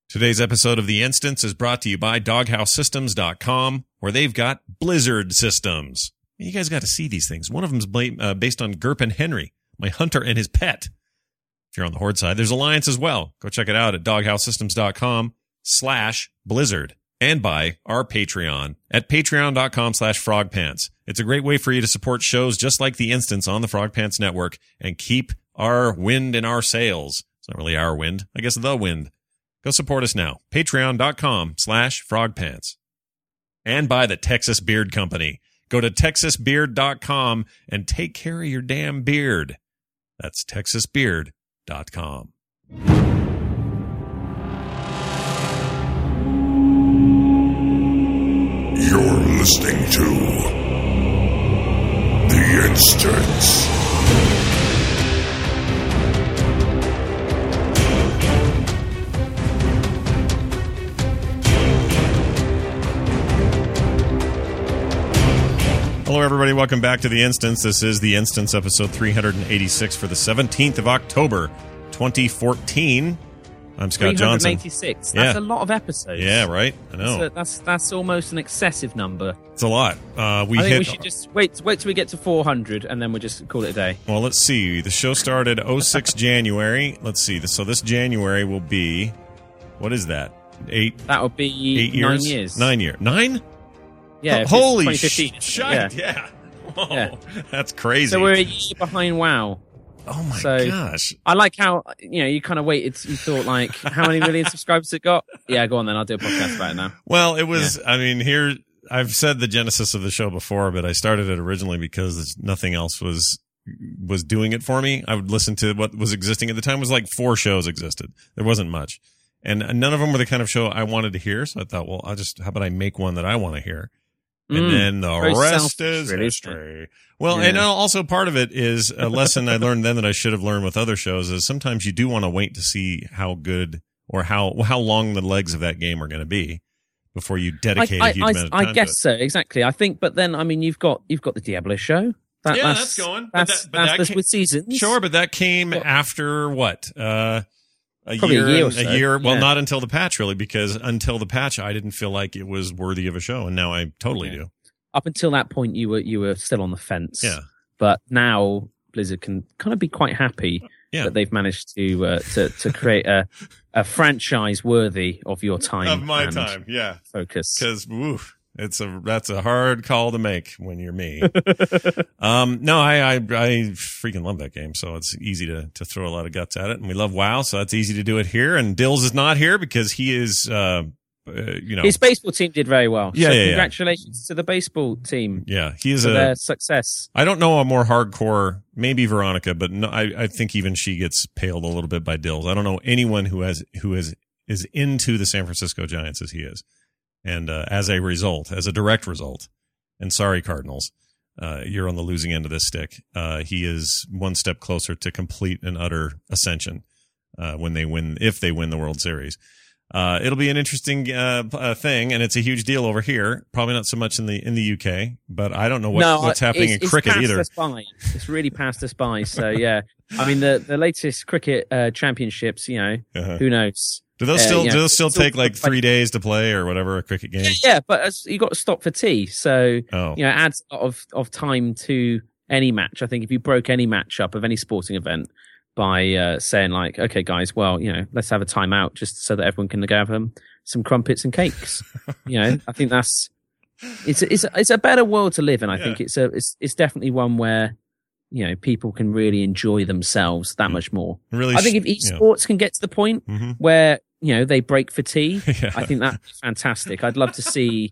Today's episode of The Instance is brought to you by DoghouseSystems.com, where they've got Blizzard systems. You guys got to see these things. One of them's based on Gerp and Henry, my hunter and his pet. If you're on the Horde side, there's Alliance as well. Go check it out at DoghouseSystems.com/Blizzard and by our Patreon at patreon.com/frogpants. It's a great way for you to support shows just like The Instance on the Frog Pants Network and keep our wind in our sails. It's not really our wind. I guess the wind. Go support us now. Patreon.com/frogpants. And by the Texas Beard Company. Go to texasbeard.com and take care of your damn beard. That's texasbeard.com. You're listening to The Instance. Hello, everybody. Welcome back to The Instance. This is The Instance, episode 386 for the 17th of October, 2014. I'm Scott Johnson. 386. That's a lot of episodes. Yeah, right? I know. That's almost an excessive number. It's a lot. I think we should just wait till we get to 400, and then we'll just call it a day. Well, let's see. The show started 06 January. Let's see. So this January will be, what is that? That would be 8 years? 9 years. 9 years. 9? Yeah. Holy shit. Yeah. Whoa, yeah. That's crazy. So we're a year behind WoW. Oh my gosh. I like how, you kind of waited. You thought, like, how many million subscribers it got? Yeah, go on then. I'll do a podcast about it now. Well, it was, I've said the genesis of the show before, but I started it originally because nothing else was doing it for me. I would listen to what was existing at the time. It was like 4 shows existed. There wasn't much. And none of them were the kind of show I wanted to hear. So I thought, well, how about I make one that I want to hear? And then the rest is history. Well, and also part of it is a lesson I learned then that I should have learned with other shows is sometimes you do want to wait to see how good or how long the legs of that game are going to be before you dedicate a huge amount of time. I guess so, exactly. I think, but then, you've got the Diablo show. That's going. That's with seasons. Sure, but that came after what? Probably a year or so. A year. Well, not until the patch, really, because until the patch, I didn't feel like it was worthy of a show, and now I totally do. Up until that point, you were still on the fence. Yeah. But now Blizzard can kind of be quite happy that they've managed to create a franchise worthy of your time, of my time. Yeah. Focus. Because that's a hard call to make when you're me. No, I freaking love that game, so it's easy to throw a lot of guts at it, and we love WoW, so it's easy to do it here. And Dills is not here because he is, his baseball team did very well. Yeah, so congratulations to the baseball team. Yeah, he is their success. I don't know a more hardcore, maybe Veronica, but no, I think even she gets paled a little bit by Dills. I don't know anyone who is into the San Francisco Giants as he is. And as a direct result, and sorry, Cardinals, you're on the losing end of this stick. He is one step closer to complete and utter ascension if they win the World Series. It'll be an interesting thing, and it's a huge deal over here. Probably not so much in the UK, but I don't know what's happening in cricket either. It's really passed us by. So yeah, the latest cricket championships. Who knows? Do those still take like 3 days to play or whatever, a cricket game? Yeah, but you got to stop for tea, so it adds a lot of time to any match. I think if you broke any match up of any sporting event by saying like, okay, guys, well, let's have a timeout just so that everyone can go have some crumpets and cakes. I think it's a better world to live in. I think it's definitely one where people can really enjoy themselves that much more. Really, I think if esports can get to the point where they break for tea, I think that'd be fantastic. I'd love to see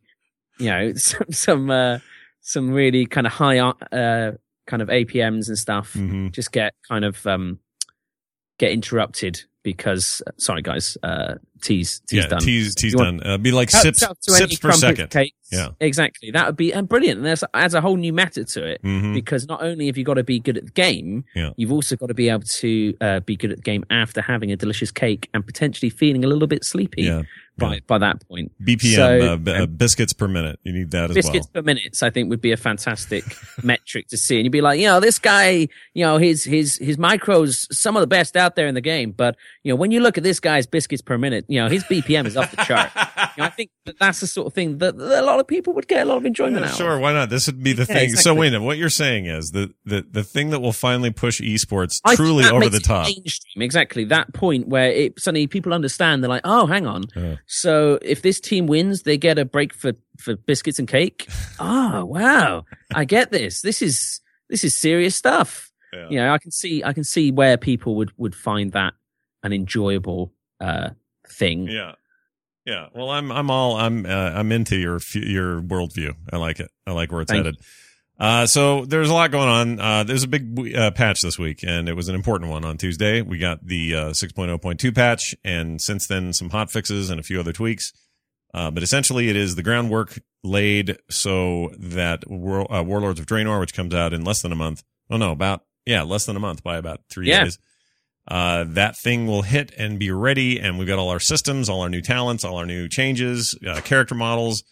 some really kind of high kind of APMs and stuff just get kind of get interrupted because sorry guys, tea's done. Tea's done. Be like sips per second. Cakes. Yeah, exactly. That would be brilliant. And there's adds a whole new meta to it because not only have you got to be good at the game, you've also got to be able to be good at the game after having a delicious cake and potentially feeling a little bit sleepy. By that point. BPM, biscuits per minute. You need that as well. Biscuits per minute, I think, would be a fantastic metric to see. And you'd be like, this guy, his micros, some of the best out there in the game, but, when you look at this guy's biscuits per minute, his BPM is off the chart. I think that's the sort of thing that a lot of people would get a lot of enjoyment out of. Sure, why not? This would be the thing. Exactly. So wait a minute, what you're saying is the thing that will finally push esports truly over the top. Mainstream. Exactly. That point where suddenly people understand, they're like, oh, hang on. So if this team wins, they get a break for biscuits and cake. Oh, wow. I get this. This is serious stuff. Yeah. I can see where people would find that an enjoyable thing. Yeah. Yeah. Well, I'm into your worldview. I like it. I like where it's headed. So there's a lot going on. There's a big patch this week, and it was an important one on Tuesday. We got the 6.0.2 patch, and since then some hot fixes and a few other tweaks. But essentially it is the groundwork laid so that Warlords of Draenor, which comes out in less than a month. Less than a month by about 3 days. That thing will hit and be ready, and we've got all our systems, all our new talents, all our new changes, character models,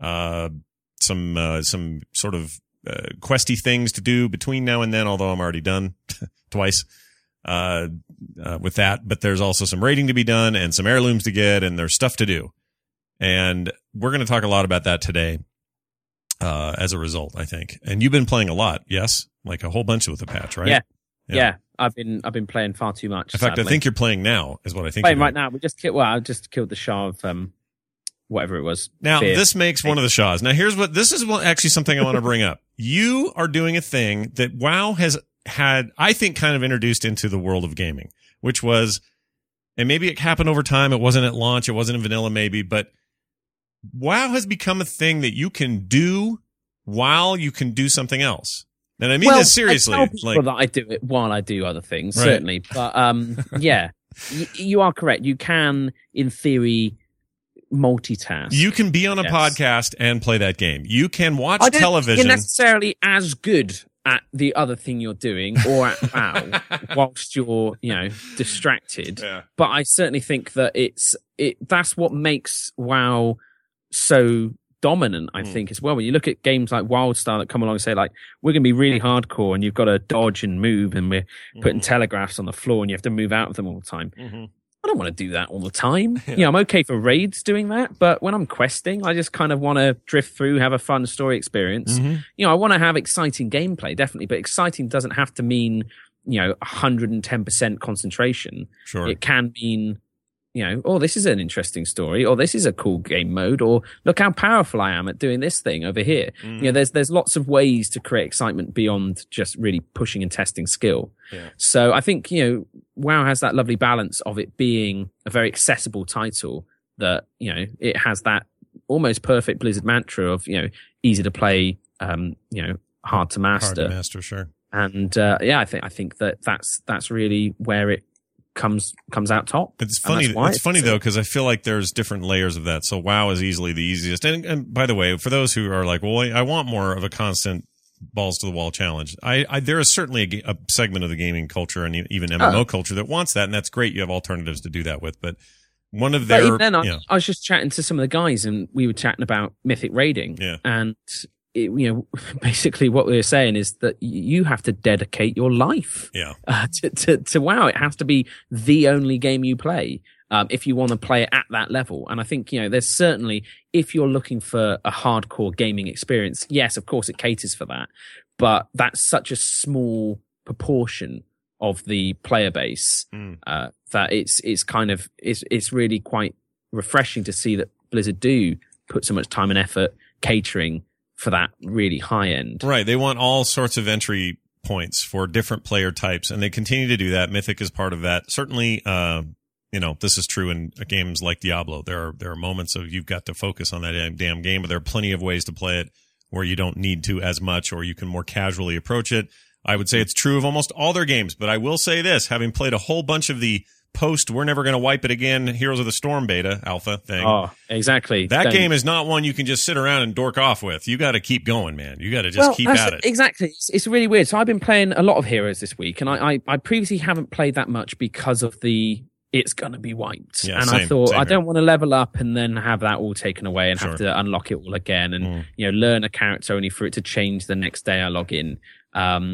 some sort of questy things to do between now and then, although I'm already done twice with that. But there's also some raiding to be done and some heirlooms to get, and there's stuff to do. And we're going to talk a lot about that today as a result, I think. And you've been playing a lot, yes? Like a whole bunch with the patch, right? Yeah. I've been playing far too much. In fact, sadly. I think you're playing now, is what I think. Playing right now. I just killed the Shah of whatever it was. Now, this makes one of the Shahs. Now, this is actually something I want to bring up. You are doing a thing that WoW has had, I think, kind of introduced into the world of gaming, which was, and maybe it happened over time. It wasn't at launch. It wasn't in vanilla, maybe, but WoW has become a thing that you can do while you can do something else. And I mean this seriously. I tell people that I do it while I do other things, right. Certainly. But yeah, you are correct. You can, in theory, multitask. You can be on a podcast and play that game. You can watch television. You're necessarily as good at the other thing you're doing or at WoW whilst you're, distracted. Yeah. But I certainly think that that's what makes WoW so dominant, I think, as well. When you look at games like WildStar that come along and say, like, we're going to be really hardcore and you've got to dodge and move and we're putting telegraphs on the floor and you have to move out of them all the time. I don't want to do that all the time. I'm okay for raids doing that, but when I'm questing, I just kind of want to drift through, have a fun story experience. I want to have exciting gameplay, definitely, but exciting doesn't have to mean, 110% concentration. Sure. It can mean, this is an interesting story, or this is a cool game mode, or look how powerful I am at doing this thing over here. There's lots of ways to create excitement beyond just really pushing and testing skill. Yeah. So I think, WoW has that lovely balance of it being a very accessible title that, it has that almost perfect Blizzard mantra of, easy to play, hard to master. Hard to master, sure. And, I think that's really where it comes out top. It's funny. It's funny though, because I feel like there's different layers of that. So WoW is easily the easiest. And by the way, for those who are like, well, I want more of a constant balls to the wall challenge. There is certainly a segment of the gaming culture and even MMO culture that wants that, and that's great. You have alternatives to do that with, but one of their. Even then, I was just chatting to some of the guys, and we were chatting about Mythic raiding, and. Basically what we were saying is that you have to dedicate your life to WoW. It has to be the only game you play if you want to play it at that level. And I think, there's certainly, if you're looking for a hardcore gaming experience, yes, of course it caters for that, but that's such a small proportion of the player base that it's really quite refreshing to see that Blizzard do put so much time and effort catering for that really high end. Right. They want all sorts of entry points for different player types, and they continue to do that. Mythic is part of that. Certainly, this is true in games like Diablo. There are moments of you've got to focus on that damn game, but there are plenty of ways to play it where you don't need to as much, or you can more casually approach it. I would say it's true of almost all their games, but I will say this, having played a whole bunch of the we're never going to wipe it again, Heroes of the Storm beta alpha thing. Oh, exactly. That game is not one you can just sit around and dork off with. You got to keep going, man. You got to just keep at it. Exactly. It's really weird. So I've been playing a lot of Heroes this week, and I previously haven't played that much because of it's going to be wiped. Yeah, and I thought, I don't want to level up and then have that all taken away and have to unlock it all again and, learn a character only for it to change the next day I log in.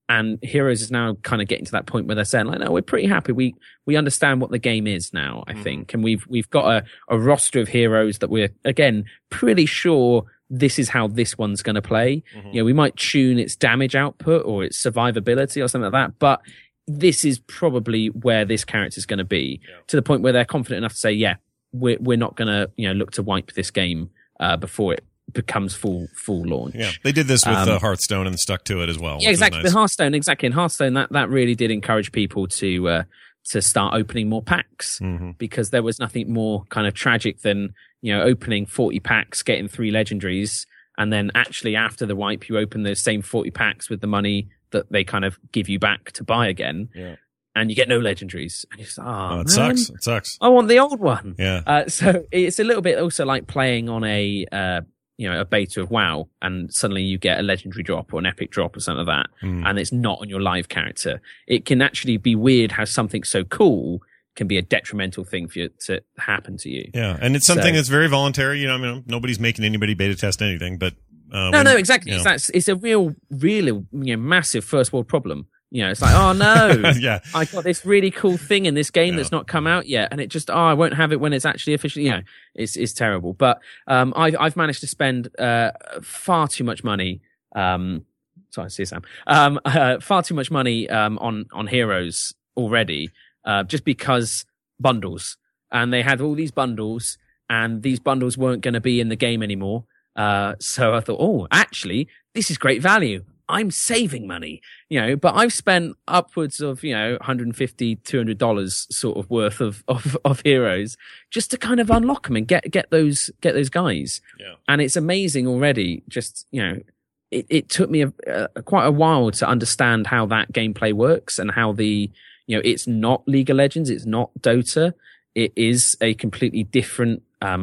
And Heroes is now kind of getting to that point where they're saying, like, no, we're pretty happy. We understand what the game is now, I think. And we've got a roster of heroes that we're, again, pretty sure this is how this one's going to play. We might tune its damage output or its survivability or something like that, but this is probably where this character is going to be, to the point where they're confident enough to say, we're not going to, look to wipe this game before it becomes full launch. Yeah, they did this with Hearthstone and stuck to it as well. Yeah, exactly. Nice. The Hearthstone, exactly. In Hearthstone, that really did encourage people to start opening more packs, because there was nothing more kind of tragic than opening 40 packs, getting 3 legendaries, and then actually after the wipe, you open those same 40 packs with the money that they kind of give you back to buy again. Yeah. And you get no legendaries. And you're just, it sucks. It sucks. I want the old one. Yeah. So it's a little bit also like playing on a beta of WoW, and suddenly you get a legendary drop or an epic drop or something like that, and it's not on your live character. It can actually be weird how something so cool can be a detrimental thing for you to happen to you. Yeah. And it's something that's very voluntary. Nobody's making anybody beta test anything, but, no, exactly. It's a real, massive first world problem. It's like, oh no, yeah, I got this really cool thing in this game that's not come out yet, and it just, I won't have it when it's actually officially, it's terrible. But I've managed to spend far too much money. Sorry, see Sam. Far too much money on Heroes already, just because bundles, and they had all these bundles, and these bundles weren't going to be in the game anymore. So I thought, actually, this is great value. I'm saving money, but I've spent upwards of, $150, $200 sort of worth of heroes just to kind of unlock them and get those guys. Yeah. And it's amazing already. Just, it took me quite a while to understand how that gameplay works, and how it's not League of Legends. It's not Dota. It is a completely different,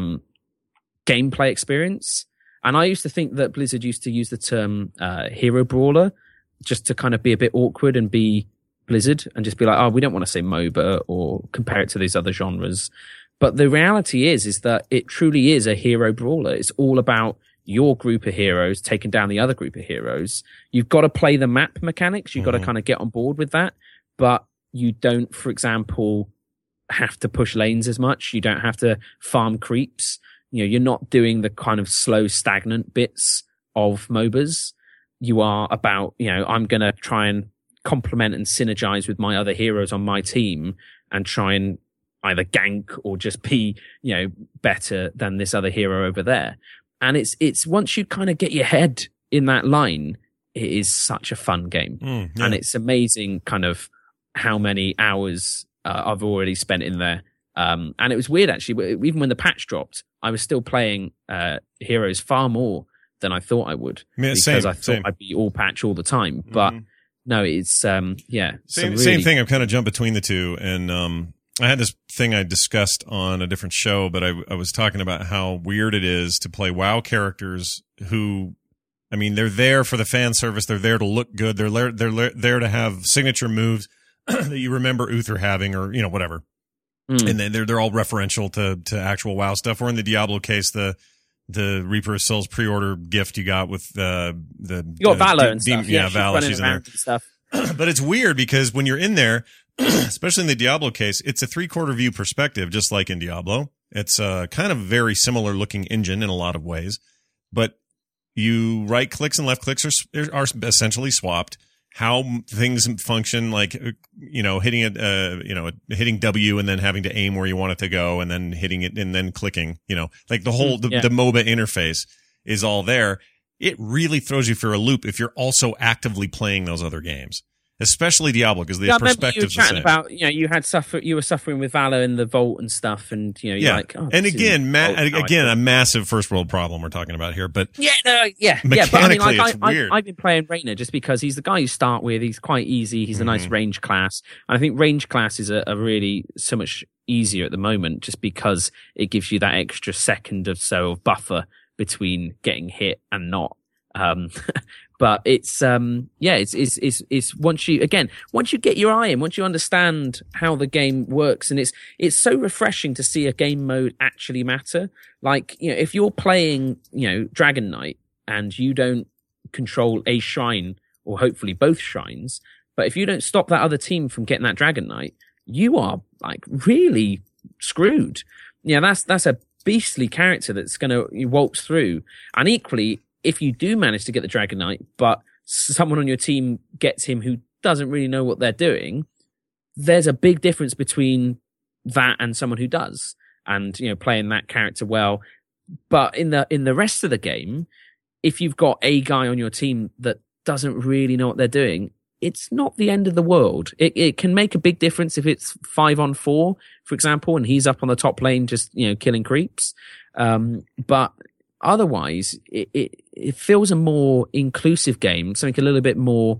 gameplay experience. And I used to think that Blizzard used to use the term hero brawler just to kind of be a bit awkward and be Blizzard and just be like, we don't want to say MOBA or compare it to these other genres. But the reality is that it truly is a hero brawler. It's all about your group of heroes taking down the other group of heroes. You've got to play the map mechanics. You've got to kind of get on board with that. But you don't, for example, have to push lanes as much. You don't have to farm creeps. You're not doing the kind of slow, stagnant bits of MOBAs. You are about, I'm going to try and complement and synergize with my other heroes on my team and try and either gank or just be, better than this other hero over there. And it's once you kind of get your head in that line, it is such a fun game. And it's amazing kind of how many hours I've already spent in there. And it was weird, actually. Even when the patch dropped, I was still playing Heroes far more than I thought I would, because I thought I'd be all patch all the time. But no, it's same thing. I've kind of jumped between the two, and I had this thing I discussed on a different show, but I was talking about how weird it is to play WoW characters who, they're there for the fan service. They're there to look good. They're there to have signature moves that you remember Uther having, or whatever. And then they're all referential to actual WoW stuff. Or in the Diablo case, the Reaper of Souls pre-order gift you got with you got Valor and stuff. Valor, she's in there. Stuff. But it's weird because when you're in there, especially in the Diablo case, it's a 3/4 view perspective, just like in Diablo. It's a kind of very similar looking engine in a lot of ways, but you right clicks and left clicks are essentially swapped. How things function, like, hitting hitting W and then having to aim where you want it to go, and then hitting it and then clicking, like the whole, the MOBA interface is all there. It really throws you for a loop if you're also actively playing those other games, especially Diablo, because the perspective's the same. About, you were suffering with Valor in the Vault and stuff, and you're like, and again, a massive first world problem we're talking about here, but mechanically, it's weird. I've been playing Reyna just because he's the guy you start with. He's quite easy. He's a nice range class, and I think range class is a really so much easier at the moment, just because it gives you that extra second or so of buffer between getting hit and not. But it's once you get your eye in, once you understand how the game works, and it's so refreshing to see a game mode actually matter. Like, if you're playing, Dragon Knight and you don't control a shrine or hopefully both shrines. But if you don't stop that other team from getting that Dragon Knight, you are like really screwed. Yeah, that's a beastly character that's going to waltz through. And equally, if you do manage to get the Dragon Knight, but someone on your team gets him who doesn't really know what they're doing, there's a big difference between that and someone who does. And, you know, playing that character well. But in the rest of the game, if you've got a guy on your team that doesn't really know what they're doing, it's not the end of the world. It can make a big difference if it's 5-on-4, for example, and he's up on the top lane just, you know, killing creeps. But otherwise, it feels a more inclusive game, something a little bit more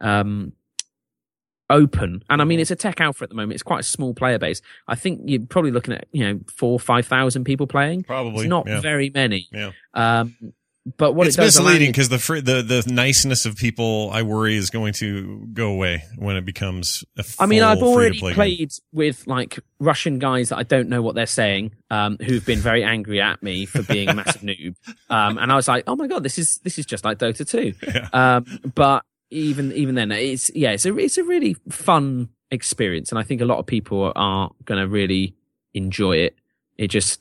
open. And I mean, it's a tech alpha at the moment. It's quite a small player base. I think you're probably looking at, you know, 4,000 or 5,000 people playing. Probably. It's not very many. Yeah. But what it's misleading because the niceness of people, I worry, is going to go away when it becomes a full I mean, I've already played game. with like Russian guys that I don't know what they're saying, who've been very angry at me for being a massive noob. And I was like, oh my God, this is just like Dota 2. Yeah. But even then, it's a really fun experience, and I think a lot of people are going to really enjoy it. It just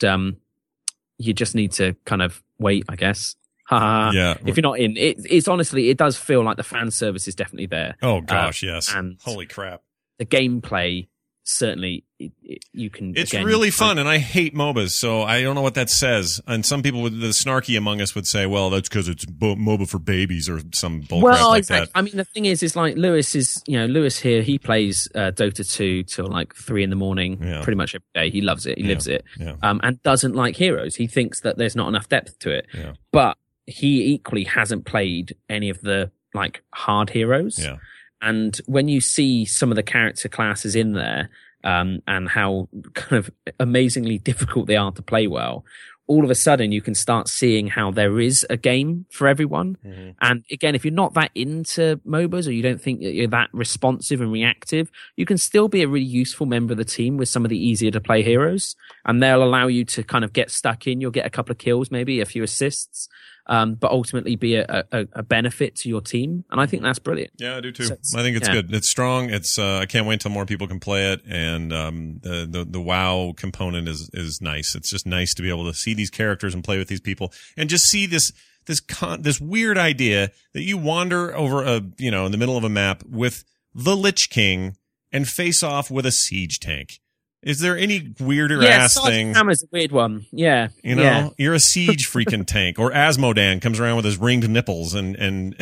you just need to kind of wait, I guess. Yeah. If you're not in, it's honestly, it does feel like the fan service is definitely there. Oh gosh, yes. And holy crap, the gameplay certainly you can. It's really fun, and I hate MOBAs, so I don't know what that says. And some people, the snarky among us, would say, "Well, that's because it's MOBA for babies or some bullcrap like that." I mean, the thing is like Lewis here. He plays Dota 2 till like 3 a.m, pretty much every day. He loves it. He lives it, and doesn't like heroes. He thinks that there's not enough depth to it. Yeah. But he equally hasn't played any of the like hard heroes. Yeah. And when you see some of the character classes in there, and how kind of amazingly difficult they are to play well, all of a sudden you can start seeing how there is a game for everyone. Mm-hmm. And again, if you're not that into MOBAs, or you don't think that you're that responsive and reactive, you can still be a really useful member of the team with some of the easier to play heroes, and they'll allow you to kind of get stuck in. You'll get a couple of kills, maybe a few assists. But ultimately be a benefit to your team. And I think that's brilliant. Yeah, I do too. I think it's good. It's strong. It's, I can't wait till more people can play it. And, the WoW component is nice. It's just nice to be able to see these characters and play with these people and just see this weird idea that you wander over in the middle of a map with the Lich King and face off with a siege tank. Is there any weirder ass thing? Hammer's a weird one. Yeah. You're a siege freaking tank. Or Asmodan comes around with his ringed nipples and and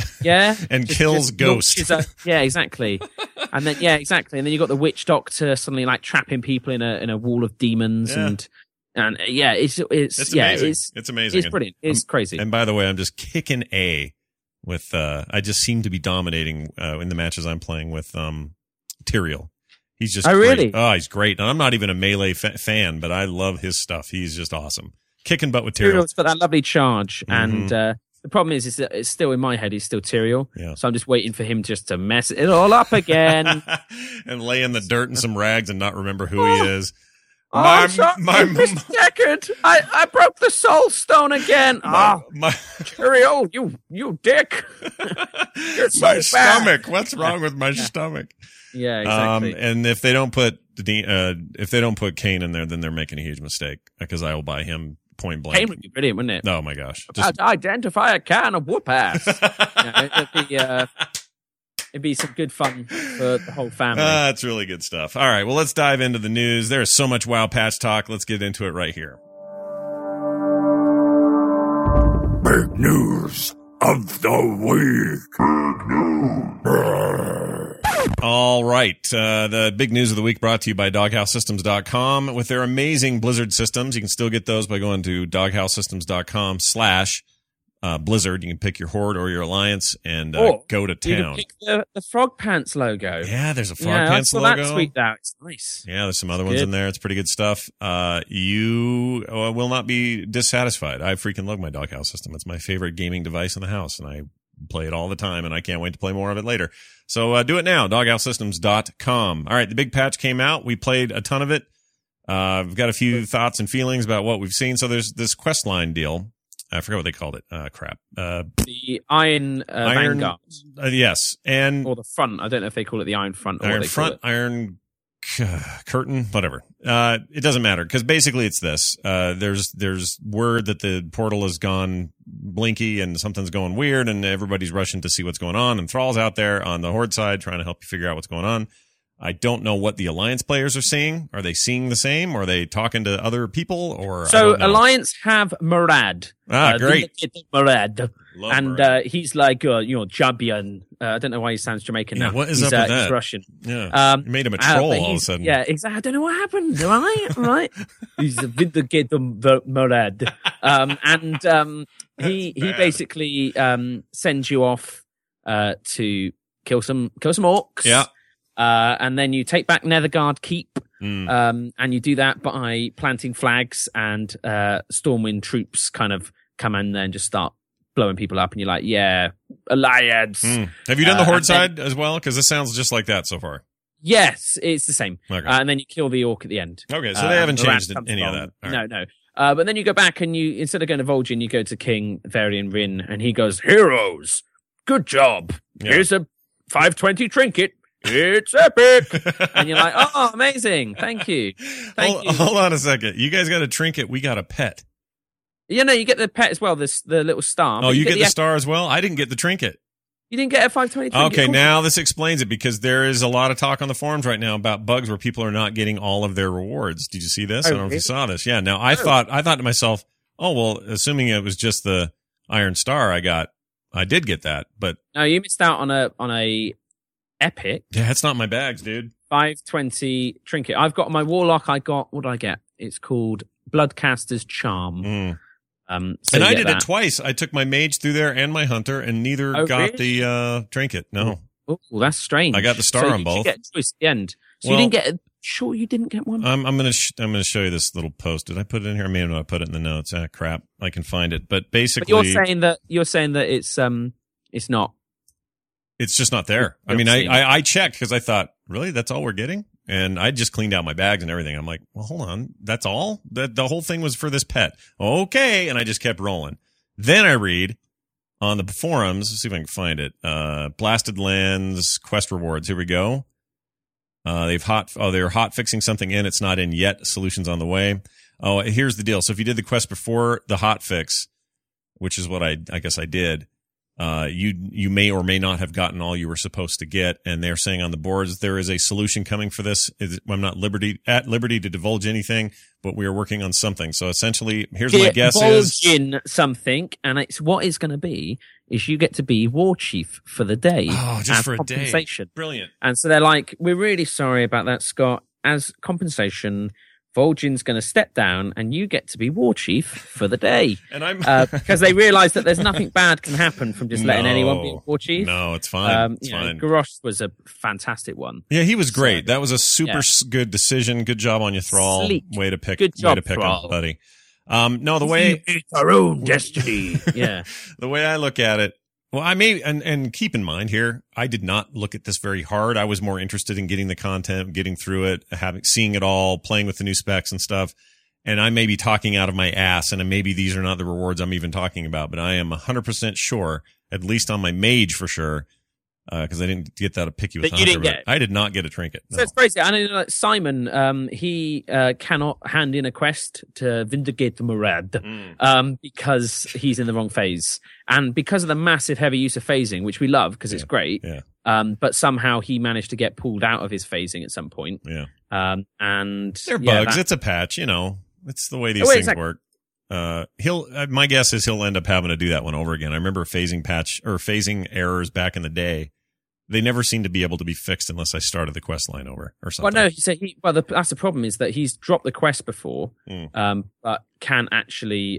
kills ghosts. Exactly. And then exactly. And then you got the witch doctor suddenly like trapping people in a wall of demons and it's amazing. It's amazing. It's brilliant. It's crazy. And by the way, I'm just kicking A with I just seem to be dominating in the matches I'm playing with Tyrael. He's just great. Really? Oh, he's great. And I'm not even a Melee fan, but I love his stuff. He's just awesome. Kicking butt with Tyrael. Tyrael's got that lovely charge. Mm-hmm. And the problem is that it's still in my head. He's still Tyrael. Yeah. So I'm just waiting for him just to mess it all up again. And lay in the dirt and some rags and not remember who he is. My Deckard, I broke the soul stone again. Tyrael, you dick. You're so my bad. Stomach. What's wrong with my stomach? Yeah, exactly. And if they don't put Kayn in there, then they're making a huge mistake, because I will buy him point blank. Kayn would be brilliant, wouldn't it? Oh my gosh! Identify a can of whoop ass. It'd be some good fun for the whole family. That's really good stuff. All right, well, let's dive into the news. There is so much WoW patch talk. Let's get into it right here. Big news of the week. All right. The big news of the week brought to you by DoghouseSystems.com. With their amazing Blizzard systems, you can still get those by going to DoghouseSystems.com/Blizzard. You can pick your Horde or your Alliance and go to town. You can pick the Frog Pants logo. Yeah, there's a Frog Pants logo. That's sweet out. It's nice. Yeah, there's some other ones in there. It's pretty good stuff. You will not be dissatisfied. I freaking love my Doghouse system. It's my favorite gaming device in the house, and I play it all the time, and I can't wait to play more of it later. So do it now, DoghouseSystems.com. All right, the big patch came out. We played a ton of it. We've got a few thoughts and feelings about what we've seen. So there's this quest line deal I forgot what they called it. Crap. The Iron Vanguard. Yes. Or the front. I don't know if they call it the Iron Front. Or Iron Front, Iron Curtain, whatever. It doesn't matter because basically it's this. There's word that the portal has gone blinky and something's going weird and everybody's rushing to see what's going on. And Thrall's out there on the Horde side trying to help you figure out what's going on. I don't know what the Alliance players are seeing. Are they seeing the same? Or are they talking to other people? Or so Alliance have Murad. Great. Murad. Love and Murad. He's like, Jabian. I don't know why he sounds Jamaican now. What is up with that? He's Russian. Yeah. You made him a troll all of a sudden. Yeah, exactly. I don't know what happened. Right? He's a Vindicate the Murad. He basically sends you off to kill some orcs. Yeah. And then you take back Netherguard Keep, and you do that by planting flags, and Stormwind troops kind of come in there and just start blowing people up, and you're like, yeah, Alliance. Have you done the Horde side as well? Because this sounds just like that so far. Yes, it's the same. Okay. And then you kill the orc at the end. Okay, so they haven't changed any of that. Right. No. But then you go back and you, instead of going to Vol'jin, you go to King Varian Rin, and he goes, heroes, good job. Yeah. Here's a 520 trinket. It's epic. And you're like, oh, amazing. Thank you. Hold on a second. You guys got a trinket. We got a pet. You get the pet as well, the little star. Oh, you get the star as well? I didn't get the trinket. You didn't get a 520 trinket? Okay, now this explains it, because there is a lot of talk on the forums right now about bugs where people are not getting all of their rewards. Did you see this? I don't know if you saw this. Yeah. Now I thought to myself, oh, well, assuming it was just the Iron Star I did get that, but no, you missed out on a epic. Yeah, it's not my bags, dude. 520 trinket. I've got my Warlock. What did I get? It's called Bloodcaster's Charm. And I did it twice. I took my mage through there and my hunter, and neither got the trinket. No. Oh, that's strange. I got the star on both. You get a choice at the end. So you didn't get. Sure, you didn't get one. I'm gonna show you this little post. Did I put it in here? I may not put it in the notes. Crap. I can find it. But basically, you're saying that it's not. It's just not there. I mean, I checked because I thought, really, that's all we're getting? And I just cleaned out my bags and everything. I'm like, well, hold on. That's all? The whole thing was for this pet. Okay. And I just kept rolling. Then I read on the forums, let's see if I can find it. Blasted Lands quest rewards. Here we go. They're hot fixing something in. It's not in yet. Solutions on the way. Oh, here's the deal. So if you did the quest before the hot fix, which is what I guess I did, you may or may not have gotten all you were supposed to get, and they're saying on the boards there is a solution coming for this. I'm not at liberty to divulge anything, but we are working on something. So essentially, here's my guess is in something, and it's what it's going to be is you get to be war chief for the day. Oh, just for compensation. A day. Brilliant. And so they're like, we're really sorry about that, Scott. As compensation, Vol'jin's going to step down, and you get to be war chief for the day. And I'm because they realise that there's nothing bad can happen from just letting anyone be war chief. No, it's fine. It's fine. Garrosh was a fantastic one. Yeah, he was great. That was a super good decision. Good job on you, Thrall. Sleek. Way to pick. Good job, way to pick Thrall. him, buddy. No, the way it's our own destiny. Yeah, the way I look at it. Well, I may, and keep in mind here, I did not look at this very hard. I was more interested in getting the content, getting through it, seeing it all, playing with the new specs and stuff. And I may be talking out of my ass, and maybe these are not the rewards I'm even talking about, but I am 100% sure, at least on my mage for sure, because I didn't get that picky with you didn't get. I did not get a trinket. No. So it's crazy. I know Simon, he cannot hand in a quest to Vindicate Murad because he's in the wrong phase. And because of the massive heavy use of phasing, which we love because it's great, but somehow he managed to get pulled out of his phasing at some point. Yeah. And they're bugs. It's a patch, It's the way these things work. My guess is he'll end up having to do that one over again. I remember phasing errors back in the day. They never seem to be able to be fixed unless I started the quest line over or something. Well, no, that's the problem is that he's dropped the quest before, but can actually,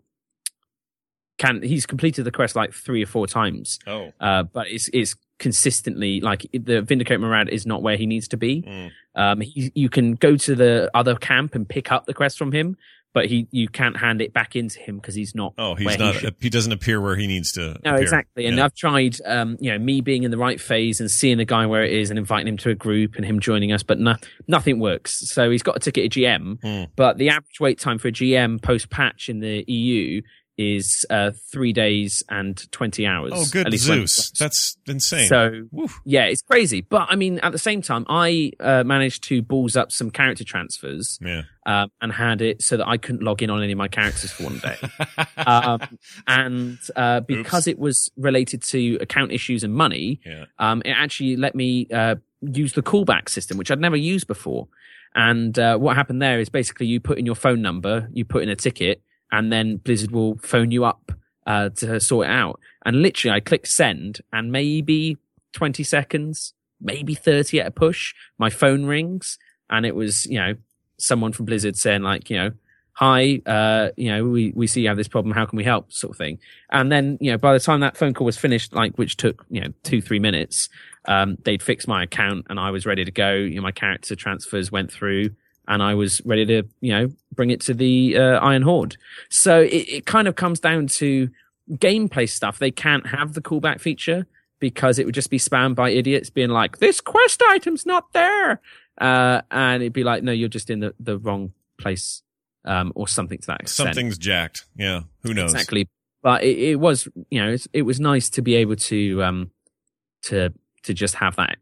he's completed the quest like 3 or 4 times. Oh. But it's consistently like the Vindicate Murad is not where he needs to be. You can go to the other camp and pick up the quest from him, but you can't hand it back into him because he's not. Oh, he doesn't appear where he needs to. No, appear. Exactly. And I've tried, me being in the right phase and seeing the guy where it is and inviting him to a group and him joining us, but nothing works. So he's got a ticket at GM, but the average wait time for a GM post patch in the EU is 3 days and 20 hours. Oh, good Zeus. That's insane. So, yeah, it's crazy. But, I mean, at the same time, I managed to balls up some character transfers and had it so that I couldn't log in on any of my characters for one day. Because it was related to account issues and money, it actually let me use the callback system, which I'd never used before. And what happened there is basically you put in your phone number, you put in a ticket, and then Blizzard will phone you up to sort it out. And literally, I clicked send, and maybe 20 seconds, maybe 30 at a push, my phone rings, and it was, someone from Blizzard saying like, hi, we see you have this problem. How can we help? Sort of thing. And then, by the time that phone call was finished, like, which took, 2-3 minutes, they'd fixed my account and I was ready to go. My character transfers went through and I was ready to, bring it to the Iron Horde. So it kind of comes down to gameplay stuff. They can't have the callback feature because it would just be spammed by idiots being like, this quest item's not there. And it'd be like, no, you're just in the wrong place. Or something to that extent. Something's jacked. Yeah. Who knows? Exactly. But it was, it was nice to be able to just have that,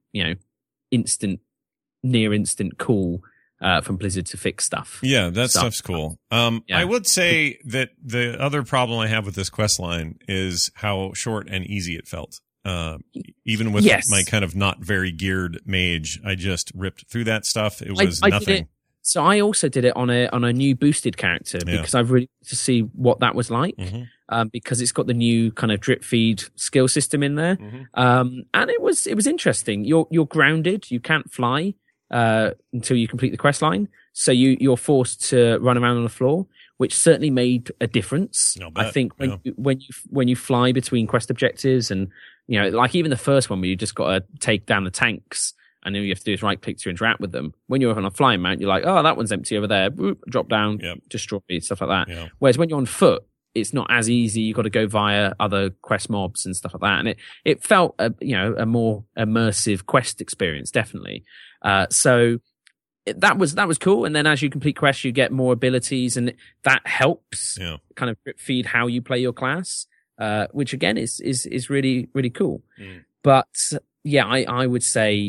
near instant call, from Blizzard to fix stuff. Yeah. That stuff's cool. I would say that the other problem I have with this quest line is how short and easy it felt. Even with my kind of not very geared mage, I just ripped through that stuff. It was nothing. So I also did it on a new boosted character because I really wanted to see what that was like, because it's got the new kind of drip feed skill system in there, and it was interesting. You're grounded, you can't fly until you complete the quest line, so you're forced to run around on the floor, which certainly made a difference. I think when you fly between quest objectives, and like even the first one where you just got to take down the tanks. And all you have to do is right click to interact with them. When you're on a flying mount, you're like, oh, that one's empty over there. Boop, drop down, destroy, stuff like that. Yep. Whereas when you're on foot, it's not as easy. You've got to go via other quest mobs and stuff like that. And it felt, a more immersive quest experience, definitely. So that was cool. And then as you complete quests, you get more abilities, and that helps kind of feed how you play your class, which again is really, really cool. But yeah, I would say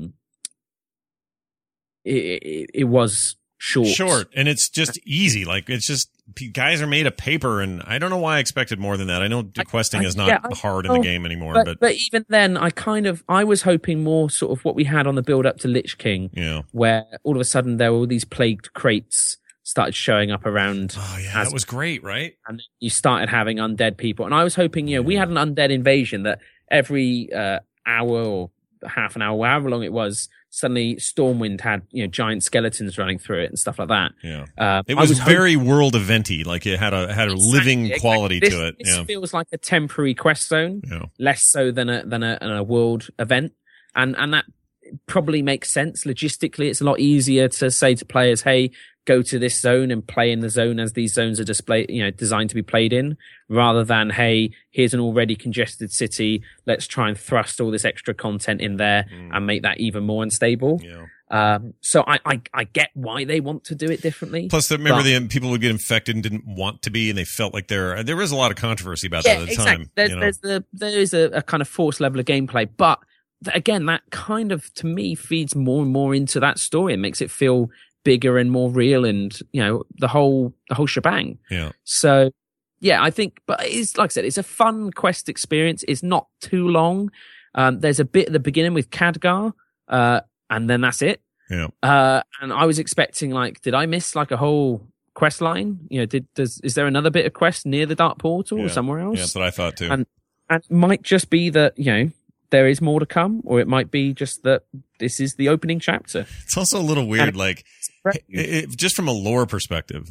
it was short, and it's just easy. Like it's just guys are made of paper, and I don't know why I expected more than that. I know questing is not hard in the game anymore, but even then, I was hoping more sort of what we had on the build up to Lich King, where all of a sudden there were all these plagued crates started showing up around. Oh yeah, that was great, right? And you started having undead people, and I was hoping, we had an undead invasion that every hour or half an hour, however long it was, suddenly Stormwind had giant skeletons running through it and stuff like that. It was very world eventy, like it had a living quality to it. This feels like a temporary quest zone, less so than a world event, and that probably makes sense logistically. It's a lot easier to say to players, hey, go to this zone and play in the zone as these zones are designed to be played in, rather than, hey, here's an already congested city. Let's try and thrust all this extra content in there and make that even more unstable. So I get why they want to do it differently. Plus, remember the people would get infected and didn't want to be, and they felt like there was a lot of controversy about that at the time. There is a kind of forced level of gameplay, but again, that kind of, to me, feeds more and more into that story and makes it feel bigger and more real, and the whole shebang. So I think, but it's like I said, it's a fun quest experience. It's not too long. There's a bit at the beginning with Khadgar, and then that's it. And I was expecting, like, did I miss like a whole quest line? Is there another bit of quest near the Dark Portal or somewhere else? Yeah, that's what I thought too. And it might just be that there is more to come, or it might be just that this is the opening chapter. It's also a little weird, just from a lore perspective.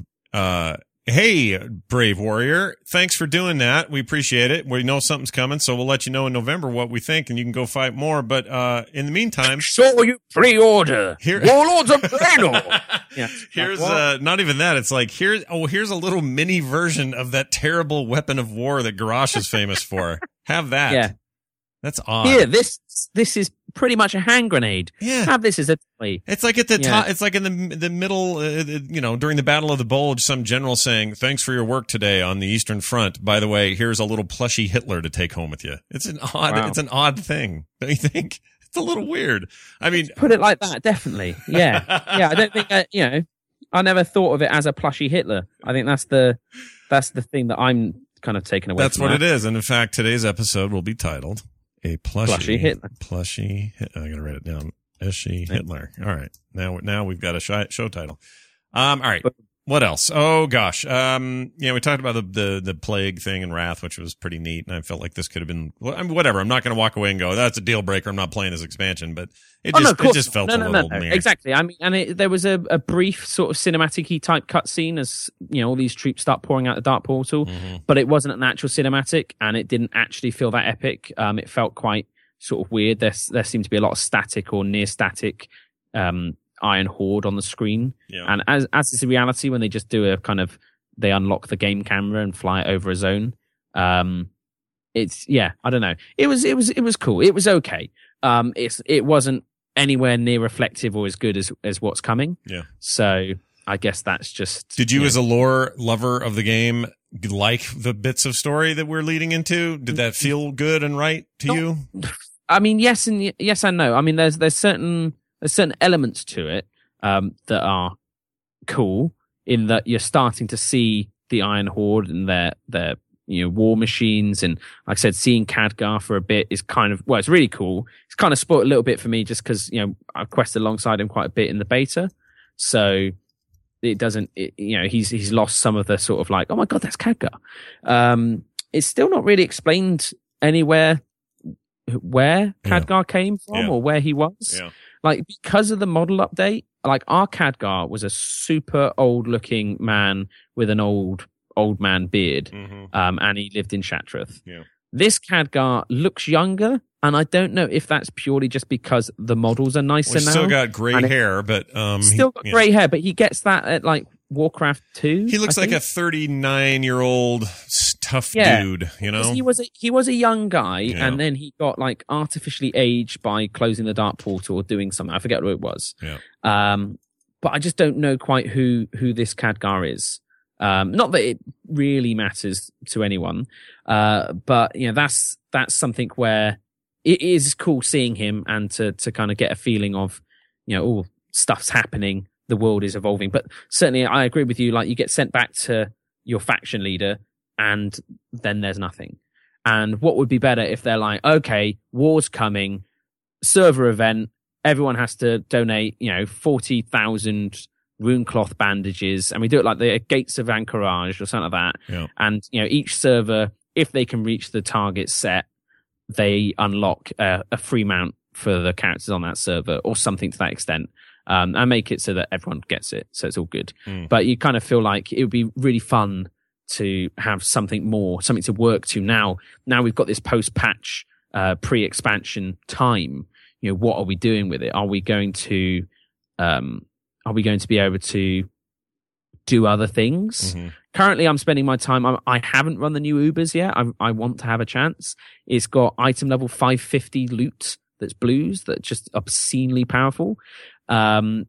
Hey, Brave Warrior, thanks for doing that. We appreciate it. We know something's coming, so we'll let you know in November what we think, and you can go fight more. But in the meantime, so you pre-order Warlords of Draenor. Here's not even that. It's like here's a little mini version of that terrible weapon of war that Garrosh is famous for. Have that. That's odd. Here, this is pretty much a hand grenade. Yeah. Have this as a toy. It's like at the top. It's like in the middle. During the Battle of the Bulge, some general saying, "Thanks for your work today on the Eastern Front. By the way, here's a little plushy Hitler to take home with you." It's an odd thing, don't you think? It's a little weird. I mean, put it like that, definitely. Yeah, yeah. I don't think I never thought of it as a plushy Hitler. I think that's the thing that I'm kind of taken away. That's from what that. it is. And in fact, today's episode will be titled "A Plushy Hitler." I gotta write it down. Hitler. All right. Now we've got a show title. All right. What else? Oh gosh. We talked about the plague thing in Wrath, which was pretty neat, and I felt like this could have been whatever. I'm not going to walk away and go, "That's a deal breaker. I'm not playing this expansion," but it just felt a little meh. Exactly. I mean, and there was a brief sort of cinematic-y type cutscene as all these troops start pouring out the Dark Portal, but it wasn't an actual cinematic, and it didn't actually feel that epic. It felt quite sort of weird. There seemed to be a lot of static or near static Iron Horde on the screen, and as is the reality when they just do a kind of they unlock the game camera and fly it over a zone. It's I don't know. It was cool. It was okay. It wasn't anywhere near reflective or as good as what's coming. Yeah. So I guess that's just. Did you, as a lore lover of the game, like the bits of story that we're leading into? Did that feel good and right to you? I mean, yes and no. I mean, there's certain elements to it that are cool in that you're starting to see the Iron Horde and their war machines, and like I said, seeing Khadgar for a bit is kind of it's really cool. It's kind of spoiled a little bit for me just because I've quested alongside him quite a bit in the beta, so it doesn't. He's lost some of the sort of like, oh my god, that's Khadgar. It's still not really explained anywhere where Khadgar came from or where he was. Yeah. Like, because of the model update, like our Khadgar was a super old looking man with an old man beard. And he lived in Shattrath. Yeah. This Khadgar looks younger, and I don't know if that's purely just because the models are nicer now. Still got gray hair, but still got gray hair, but he gets that at like Warcraft 2. He looks like a 39-year-old tough dude, He was a young guy, and then he got like artificially aged by closing the Dark Portal or doing something. I forget what it was. Yeah. But I just don't know quite who this Khadgar is. Not that it really matters to anyone, but that's something where it is cool seeing him and to kind of get a feeling of stuff's happening. The world is evolving, but certainly I agree with you. Like, you get sent back to your faction leader and then there's nothing. And what would be better if they're like, okay, war's coming, server event, everyone has to donate, 40,000 rune cloth bandages, and we do it like the Gates of Anchorage or something like that. Yeah. And, each server, if they can reach the target set, they unlock a free mount for the characters on that server or something to that extent. And make it so that everyone gets it, so it's all good. But you kind of feel like it would be really fun to have something to work to now. Now we've got this post-patch, pre-expansion time. What are we doing with it? Are we going to be able to do other things? Currently, I'm spending my time. I haven't run the new Ubers yet. I want to have a chance. It's got item level 550 loot that's blues that's just obscenely powerful. And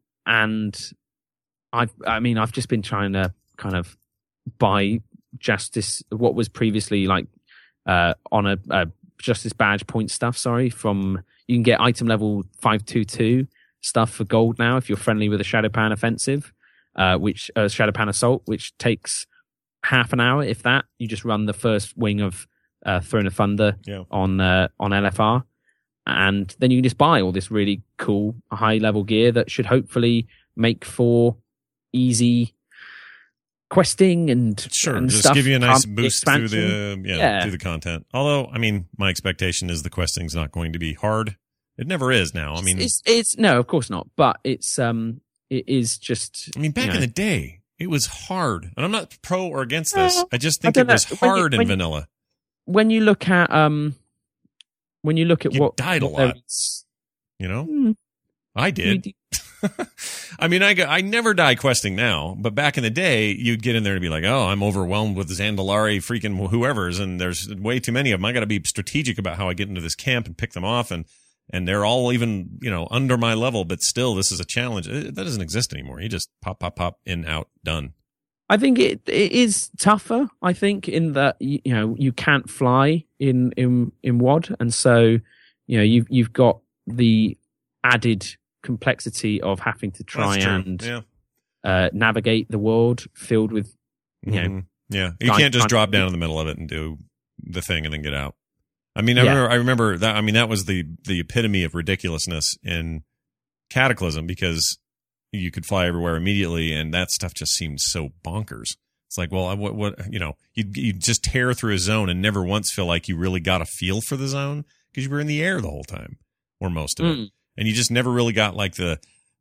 I've just been trying to kind of buy justice, what was previously like, on a justice badge point stuff. You can get item level 522 stuff for gold now if you're friendly with a Shadowpan offensive, Shadowpan assault, which takes half an hour. If that, you just run the first wing of, Throne of Thunder on LFR. And then you can just buy all this really cool high-level gear that should hopefully make for easy questing and just stuff. Give you a nice boost through the content. Although, I mean, my expectation is the questing's not going to be hard. It never is now. I mean, it's no, of course not. But it is just. I mean, back in the day, it was hard, and I'm not pro or against this. I just think it was hard in vanilla. When you look at you what died a lot, I did. I mean, I never die questing now, but back in the day, you'd get in there and be like, oh, I'm overwhelmed with Zandalari freaking whoever's, and there's way too many of them. I got to be strategic about how I get into this camp and pick them off, and they're all even, under my level, but still, this is a challenge. That doesn't exist anymore. You just pop, in, out, done. I think it is tougher, I think, in that, you can't fly in WoD, and so, you've got the added complexity of having to try and navigate the world filled with, you can't just drop down in the middle of it and do the thing and then get out. I mean, I remember that. I mean, that was the epitome of ridiculousness in Cataclysm, because you could fly everywhere immediately, and that stuff just seemed so bonkers. It's like, well, you just tear through a zone and never once feel like you really got a feel for the zone, because you were in the air the whole time, or most of it. And you just never really got like the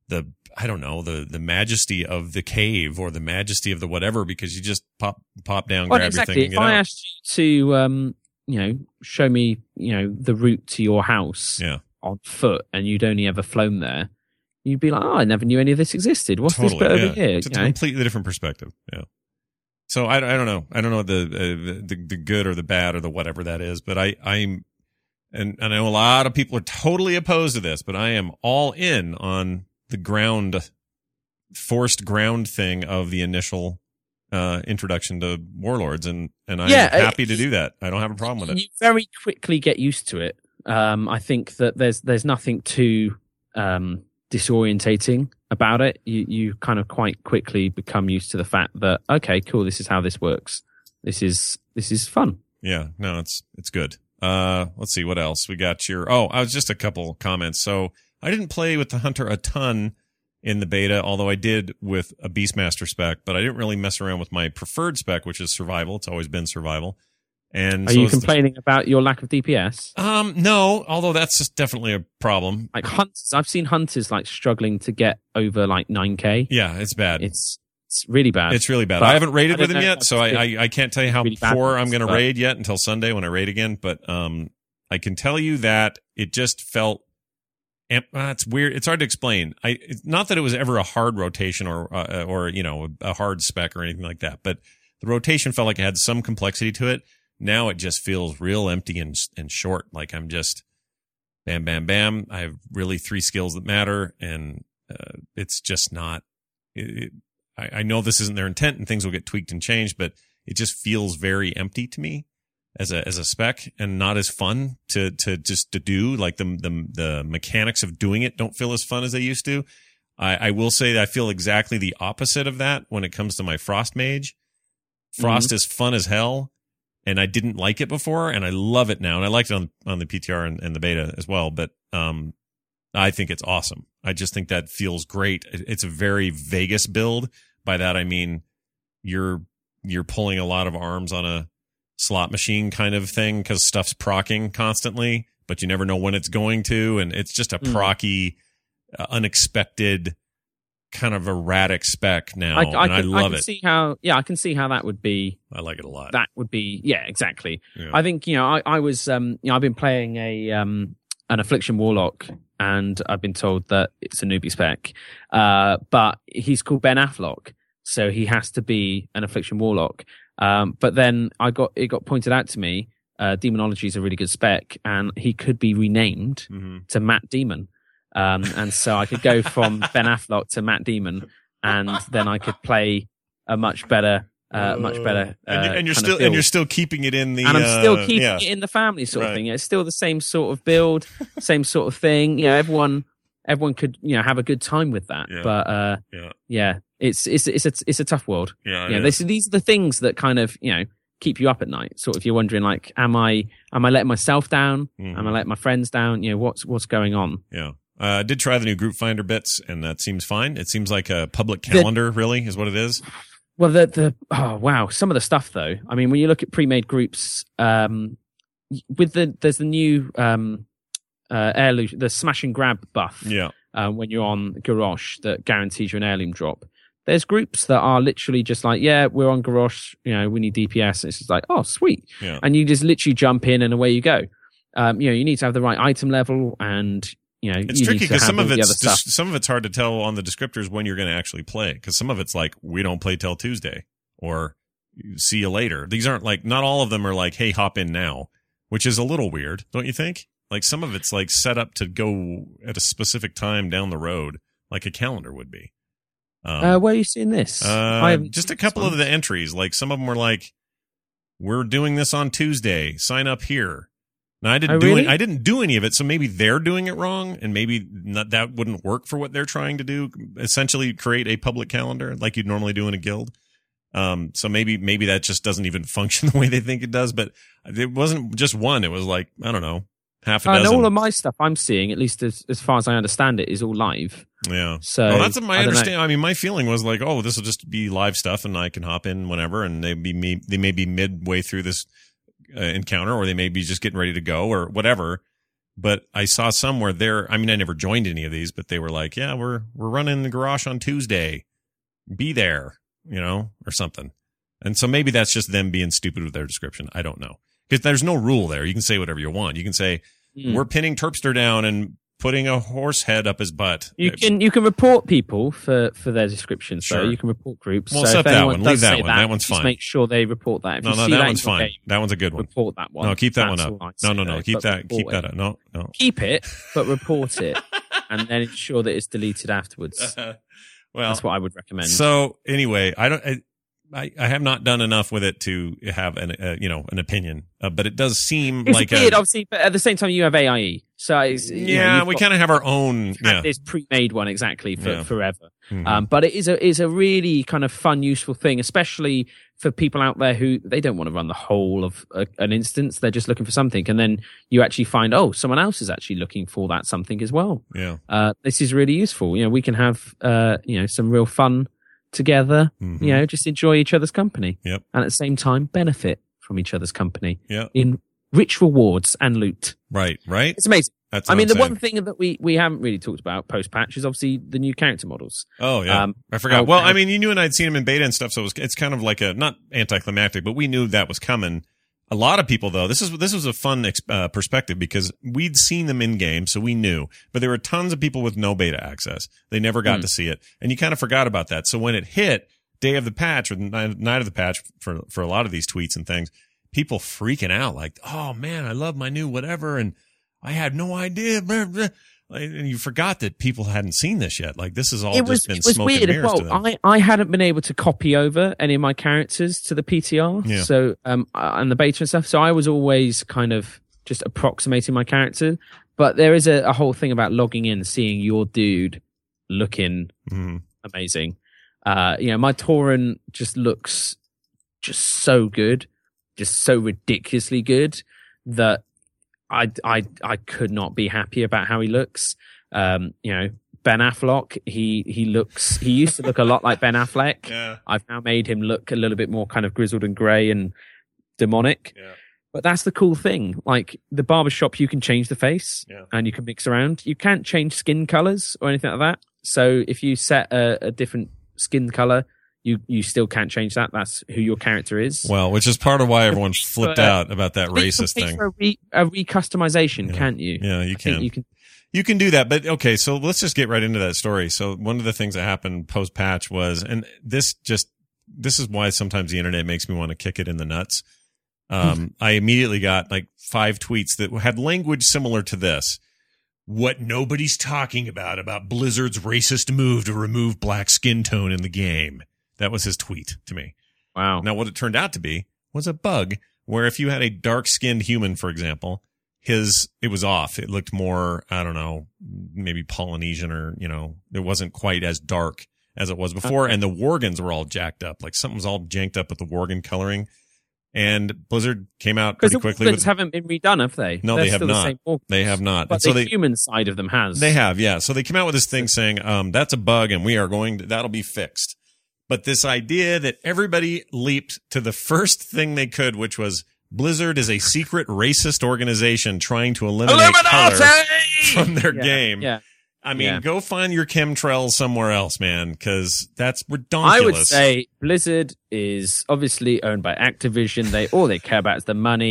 I don't know, the majesty of the cave or the majesty of the whatever, because you just pop down, grab your thing and get out. If I asked you to, show me, the route to your house on foot, and you'd only ever flown there, you'd be like, oh, I never knew any of this existed. What's this bit over here? It's a completely different perspective. Yeah. So I don't know. I don't know the good or the bad or the whatever that is, but I'm. And I know a lot of people are totally opposed to this, but I am all in on the forced ground thing of the initial introduction to Warlords, and I'm happy to do that. I don't have a problem with it. You very quickly get used to it. I think that there's nothing too disorientating about it. You kind of quite quickly become used to the fact that, okay, cool, this is how this works. This is fun. Yeah, no, it's good. Let's see what else we got here. Oh, I was just a couple comments. So I didn't play with the Hunter a ton in the beta, although I did with a Beastmaster spec, but I didn't really mess around with my preferred spec, which is survival. It's always been survival. And are you complaining about your lack of DPS? No, although that's just definitely a problem. Like hunters, I've seen hunters like struggling to get over like 9K. Yeah, it's bad. It's really bad. It's really bad. But I haven't raided with him yet, so I can't tell you how really poor I'm going to raid yet until Sunday when I raid again. But I can tell you that it just felt it's weird. It's hard to explain. It's not that it was ever a hard rotation or a hard spec or anything like that, but the rotation felt like it had some complexity to it. Now it just feels real empty and short. Like I'm just bam, bam, bam. I have really 3 skills that matter, and it's just not. I know this isn't their intent, and things will get tweaked and changed, but it just feels very empty to me as a spec, and not as fun to do. Like the mechanics of doing it don't feel as fun as they used to. I will say that I feel exactly the opposite of that when it comes to my Frost Mage. Frost is fun as hell, and I didn't like it before, and I love it now, and I liked it on the PTR and the beta as well. But I think it's awesome. I just think that feels great. It's a very Vegas build. By that I mean you're pulling a lot of arms on a slot machine kind of thing, because stuff's proccing constantly, but you never know when it's going to, and it's just a procky, unexpected, kind of erratic spec now, and I love it. I can see how that would be. I like it a lot. That would be, exactly. Yeah. I think I was I've been playing an Affliction Warlock, and I've been told that it's a newbie spec, but he's called Ben Affleck, so he has to be an Affliction Warlock. But then it got pointed out to me, Demonology is a really good spec, and he could be renamed to Matt Demon. And so I could go from Ben Affleck to Matt Demon, and then I could play a much better. And you're still keeping it in the, and I'm still keeping it in the family sort of thing. It's still the same sort of build, same sort of thing. Everyone could have a good time with that. Yeah. But it's a tough world. These are the things that kind of keep you up at night. Sort of, you're wondering like, am I letting myself down? Am I letting my friends down? What's going on? Yeah. I did try the new group finder bits, and that seems fine. It seems like a public calendar, really, is what it is. Well, some of the stuff though. I mean, when you look at pre-made groups, there's the new heirloom, the smash and grab buff. Yeah. When you're on Garrosh, that guarantees you an heirloom drop. There's groups that are literally just like, yeah, we're on Garrosh, we need DPS. And it's just like, oh, sweet. Yeah. And you just literally jump in and away you go. You need to have the right item level, and it's tricky because some of it's hard to tell on the descriptors when you're going to actually play. Because some of it's like, we don't play till Tuesday, or see you later. These aren't like, not all of them are like, hey, hop in now, which is a little weird, don't you think? Like some of it's like set up to go at a specific time down the road, like a calendar would be. Where are you seeing this? Just a couple of the entries. Like some of them were like, we're doing this on Tuesday. Sign up here. Now I didn't do any of it, so maybe they're doing it wrong, and maybe that wouldn't work for what they're trying to do. Essentially, create a public calendar like you'd normally do in a guild. So maybe that just doesn't even function the way they think it does. But it wasn't just one. It was like, I don't know, half a dozen. All of my stuff I'm seeing, at least as far as I understand it, is all live. Yeah. So that's my understanding. I mean, my feeling was like, oh, this will just be live stuff, and I can hop in whenever, and they may be midway through this encounter, or they may be just getting ready to go, or whatever. But I saw somewhere there. I mean, I never joined any of these, but they were like, yeah, we're running the garage on Tuesday. Be there, or something. And so maybe that's just them being stupid with their description. I don't know, because there's no rule there. You can say whatever you want. You can say we're pinning Terpster down and putting a horse head up his butt. You can report people for their descriptions. Sure. So you can report groups. Well, set that one. Leave that one. That one's fine. Just make sure they report that. If that one's fine. That one's a good one. Report that one. No, keep that one up. No. Keep that up. No. Keep it, but report it, and then ensure that it's deleted afterwards. Well, that's what I would recommend. So anyway, I have not done enough with it to have an opinion, but it does seem it's like weird, obviously. But at the same time, you have AIE, so we kind of have our own. This pre-made one exactly for forever. Mm-hmm. But it is a really kind of fun, useful thing, especially for people out there who they don't want to run the whole of an instance. They're just looking for something, and then you actually find, someone else is actually looking for that something as well. Yeah, this is really useful. We can have some real fun together, just enjoy each other's company. Yep. And at the same time, benefit from each other's company. Yep. In rich rewards and loot. Right. It's amazing. That's the one thing that we haven't really talked about post-patch is obviously the new character models. Oh, yeah. I forgot. You knew and I'd seen them in beta and stuff, so it's kind of like not anticlimactic, but we knew that was coming. A lot of people, though, this was a fun perspective because we'd seen them in game, so we knew. But there were tons of people with no beta access. They never got to see it, and you kind of forgot about that. So when it hit day of the patch or night of the patch for a lot of these tweets and things, people freaking out like, "Oh man, I love my new whatever," and I had no idea. Blah, blah. And you forgot that people hadn't seen this yet. Like this has all just been smoke and mirrors to them. I hadn't been able to copy over any of my characters to the PTR, so and the beta and stuff. So I was always kind of just approximating my character. But there is a whole thing about logging in, seeing your dude looking amazing. My Tauren just looks just so good, just so ridiculously good that I could not be happy about how he looks. Ben Affleck, he used to look a lot like Ben Affleck. Yeah. I've now made him look a little bit more kind of grizzled and grey and demonic. Yeah. But that's the cool thing. Like the barbershop, you can change the face and you can mix around. You can't change skin colors or anything like that. So if you set a different skin color, you still can't change that. That's who your character is. Well, which is part of why everyone flipped out about that racist thing. For a recustomization, can't you? Yeah, you can. You can do that. But okay, so let's just get right into that story. So one of the things that happened post patch was, and this is why sometimes the internet makes me want to kick it in the nuts. I immediately got like 5 tweets that had language similar to this. What nobody's talking about Blizzard's racist move to remove black skin tone in the game. That was his tweet to me. Wow. Now, what it turned out to be was a bug where if you had a dark-skinned human, for example, it was off. It looked more, I don't know, maybe Polynesian or, it wasn't quite as dark as it was before. And the Worgans were all jacked up. Like something was all janked up with the Worgan coloring. And Blizzard came out pretty quickly. Because the Worgans haven't been redone, have they? No, they have not. They have not. But the human side of them has. They have, yeah. So they came out with this thing saying, that's a bug and that'll be fixed. But this idea that everybody leaped to the first thing they could, which was Blizzard is a secret racist organization trying to eliminate color from their game. Yeah. I mean, go find your chemtrails somewhere else, man, because that's ridiculous. I would say Blizzard is obviously owned by Activision. All they care about is the money,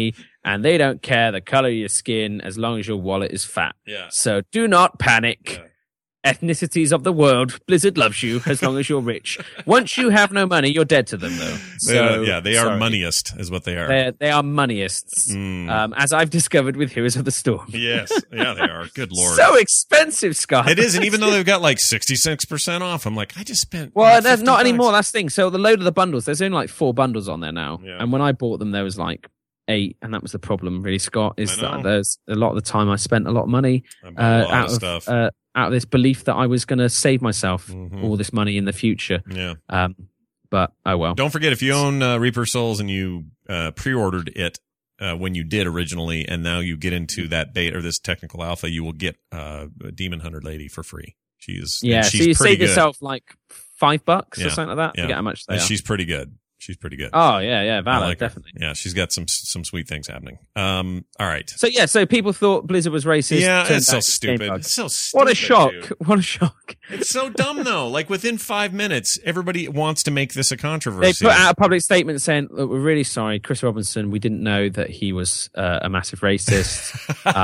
and they don't care the color of your skin as long as your wallet is fat. Yeah. So do not panic. Yeah. Ethnicities of the world, Blizzard loves you as long as you're rich. Once you have no money, you're dead to them, though. They are moneyist, is what they are. They are moneyists, as I've discovered with Heroes of the Storm. Yes, yeah, they are. Good lord, so expensive, Scott. It is, and even though they've got like 66% off, I'm like, I just spent. Well, there's not anymore. That's the thing. So the load of the bundles, there's only like 4 bundles on there now, and when I bought them, there was like 8, and that was the problem, really, Scott. Is that there's a lot of the time I spent a lot of money out of this belief that I was going to save myself all this money in the future. Yeah. But oh well. Don't forget, if you own Reaper Souls and you pre-ordered it when you did originally, and now you get into that beta or this technical alpha, you will get Demon Hunter Lady for free. She's so you save yourself like $5 or something like that. I forget how much they are. She's pretty good. She's pretty good. Oh yeah, valid, definitely. Yeah, she's got some sweet things happening. All right. So people thought Blizzard was racist. Yeah, it's so stupid. It's so stupid. What a shock! Dude. What a shock! It's so dumb though. Like within 5 minutes, everybody wants to make this a controversy. They put out a public statement saying, "Look, we're really sorry, Chris Robinson. We didn't know that he was a massive racist.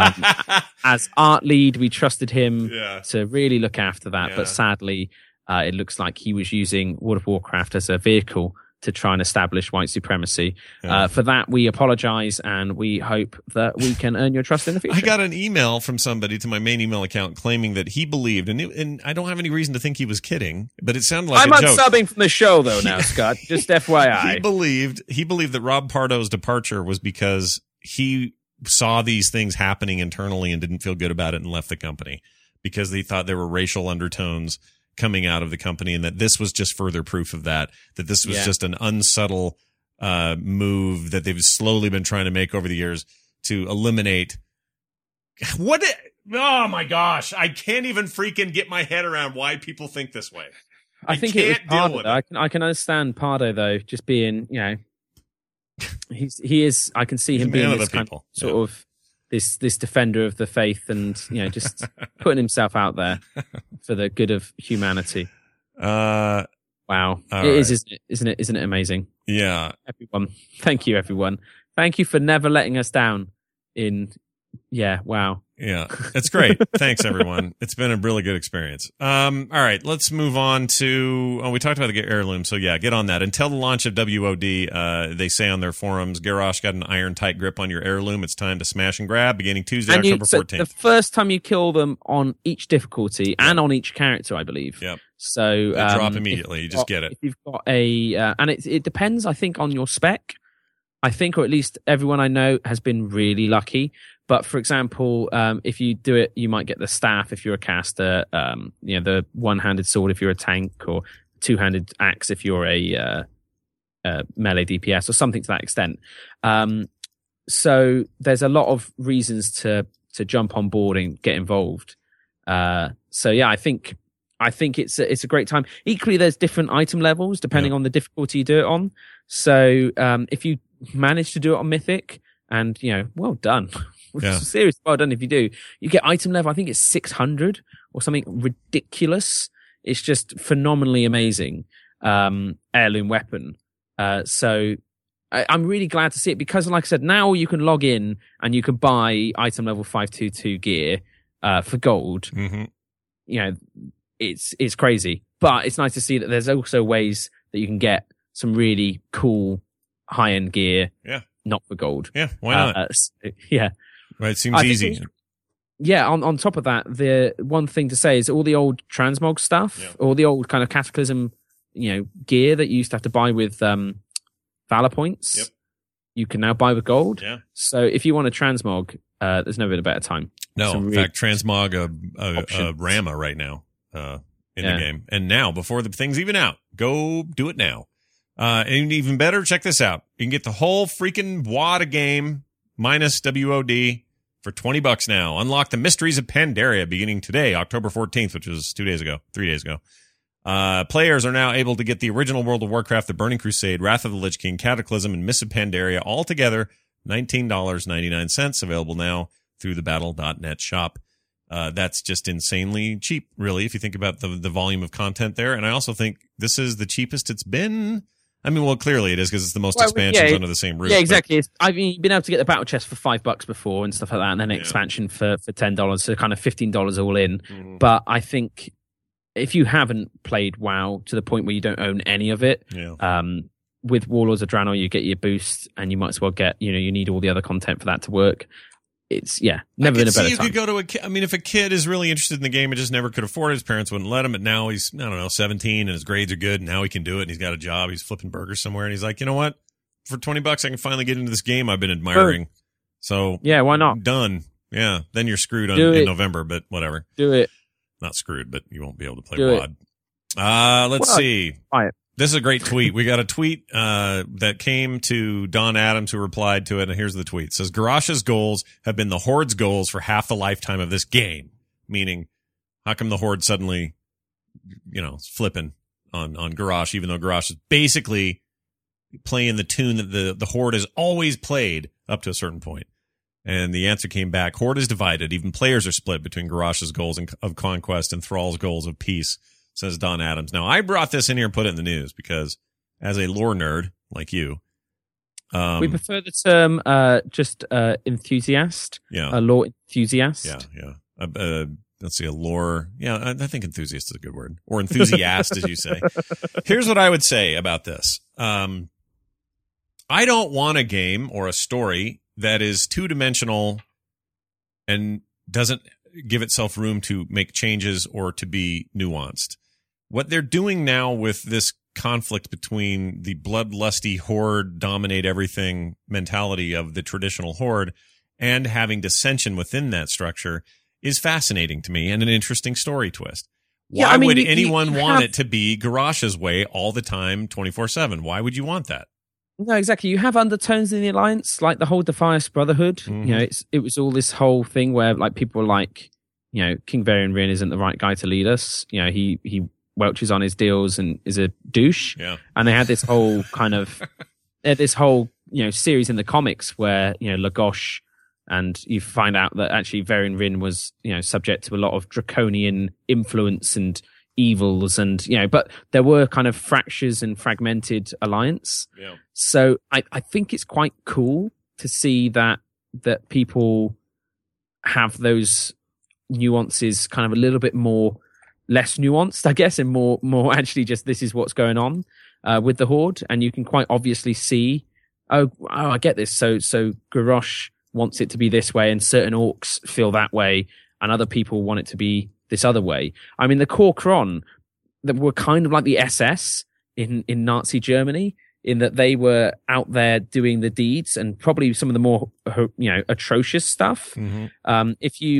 As art lead, we trusted him to really look after that, but sadly, it looks like he was using World of Warcraft as a vehicle to try and establish white supremacy. For that, we apologize, and we hope that we can earn your trust in the future." I got an email from somebody to my main email account claiming that he believed, and I don't have any reason to think he was kidding, but it sounded like I'm a joke. unsubbing from the show, though, now, Scott. Just FYI. He believed that Rob Pardo's departure was because he saw these things happening internally and didn't feel good about it and left the company because he thought there were racial undertones coming out of the company, and that this was just further proof of that this was just an unsubtle move that they've slowly been trying to make over the years to eliminate oh my gosh, I can't even freaking get my head around why people think this way. I think it was Pardo. I can understand Pardo though, just being, he is, I can see him being this kind of sort of this defender of the faith, and just putting himself out there for the good of humanity. Wow, it is, isn't it? Isn't it amazing? Yeah, everyone. Thank you, everyone. Thank you for never letting us down. Wow. Yeah, it's great. Thanks, everyone. It's been a really good experience. All right, let's move on to. We talked about the heirloom, so get on that. Until the launch of WOD, they say on their forums, Garrosh got an iron tight grip on your heirloom. It's time to smash and grab. Beginning Tuesday, October 14th. The first time you kill them on each difficulty and on each character, I believe. Yep. So they drop immediately. You just get it. If you've got and it depends, I think, on your spec. I think, or at least everyone I know has been really lucky. But for example, if you do it, you might get the staff if you're a caster, the one-handed sword if you're a tank, or two-handed axe if you're a melee DPS, or something to that extent. So there's a lot of reasons to jump on board and get involved. I think it's a great time. Equally, there's different item levels depending on the difficulty you do it on. So if you manage to do it on Mythic, and well done. Seriously, well done if you do. You get item level, I think it's 600 or something ridiculous. It's just phenomenally amazing heirloom weapon. So I'm really glad to see it, because like I said, now you can log in and you can buy item level 522 gear for gold. Mm-hmm. It's crazy, but it's nice to see that there's also ways that you can get some really cool high-end gear, not for gold. Yeah, why not? Right, it seems easy. On top of that, the one thing to say is all the old transmog stuff, all the old kind of Cataclysm, gear that you used to have to buy with Valor points, you can now buy with gold. Yeah. So if you want a transmog, there's never been a better time. No, in fact, transmog a Rama right now in the game. And now, before the thing's even out, go do it now. And even better, check this out. You can get the whole freaking wad of game minus WOD for $20 now. Unlock the Mysteries of Pandaria beginning today, October 14th, which was 3 days ago. Players are now able to get the original World of Warcraft, The Burning Crusade, Wrath of the Lich King, Cataclysm, and Mists of Pandaria all together, $19.99, available now through the Battle.net shop. That's just insanely cheap, really, if you think about the volume of content there. And I also think this is the cheapest it's been I mean, well, clearly it is because it's the most expansions under the same roof. Yeah, exactly. I mean, you've been able to get the battle chest for $5 before and stuff like that, and then expansion for $10, so kind of $15 all in. Mm-hmm. But I think if you haven't played WoW to the point where you don't own any of it, with Warlords of Draenor, you get your boost, and you might as well get, you need all the other content for that to work. It's never been a better time. Could go to a kid. I mean, if a kid is really interested in the game and just never could afford it, his parents wouldn't let him. But now he's 17 and his grades are good. And now he can do it. And he's got a job. He's flipping burgers somewhere. And he's like, you know what? For $20, I can finally get into this game I've been admiring. So yeah, why not? Done. Yeah. Then you're screwed in November, but whatever. Do it. Not screwed, but you won't be able to play WoD. Let's see. Buy it. This is a great tweet. We got a tweet that came to Don Adams, who replied to it, and here's the tweet. It says, Garrosh's goals have been the Horde's goals for half the lifetime of this game. Meaning, how come the Horde suddenly, flipping on Garrosh, even though Garrosh is basically playing the tune that the Horde has always played up to a certain point. And the answer came back, Horde is divided. Even players are split between Garrosh's goals of conquest and Thrall's goals of peace, says Don Adams. Now, I brought this in here and put it in the news because as a lore nerd like you, we prefer the term just enthusiast. Yeah. A lore enthusiast. Yeah. Let's see, a lore. Yeah, I think enthusiast is a good word. Or enthusiast, as you say. Here's what I would say about this. I don't want a game or a story that is two-dimensional and doesn't give itself room to make changes or to be nuanced. What they're doing now with this conflict between the bloodlusty Horde dominate everything mentality of the traditional Horde and having dissension within that structure is fascinating to me and an interesting story twist. Why would anyone want it to be Garrosh's way all the time, 24/7? Why would you want that? No, exactly. You have undertones in the Alliance, like the whole Defias Brotherhood. Mm-hmm. It was all this whole thing where like people were like, King Varian Wrynn isn't the right guy to lead us. He welches on his deals and is a douche. Yeah. And they had this whole kind of series in the comics where, Legosh, and you find out that actually Varian Wrynn was, subject to a lot of draconian influence and evils and, but there were kind of fractures and fragmented alliance. Yeah. So I think it's quite cool to see that people have those nuances kind of a little bit more less nuanced, I guess, and more actually just this is what's going on with the Horde. And you can quite obviously see, oh, I get this. So Garrosh wants it to be this way and certain orcs feel that way and other people want it to be this other way. I mean, the Khorkron that were kind of like the SS in Nazi Germany, in that they were out there doing the deeds and probably some of the more, atrocious stuff. Mm-hmm.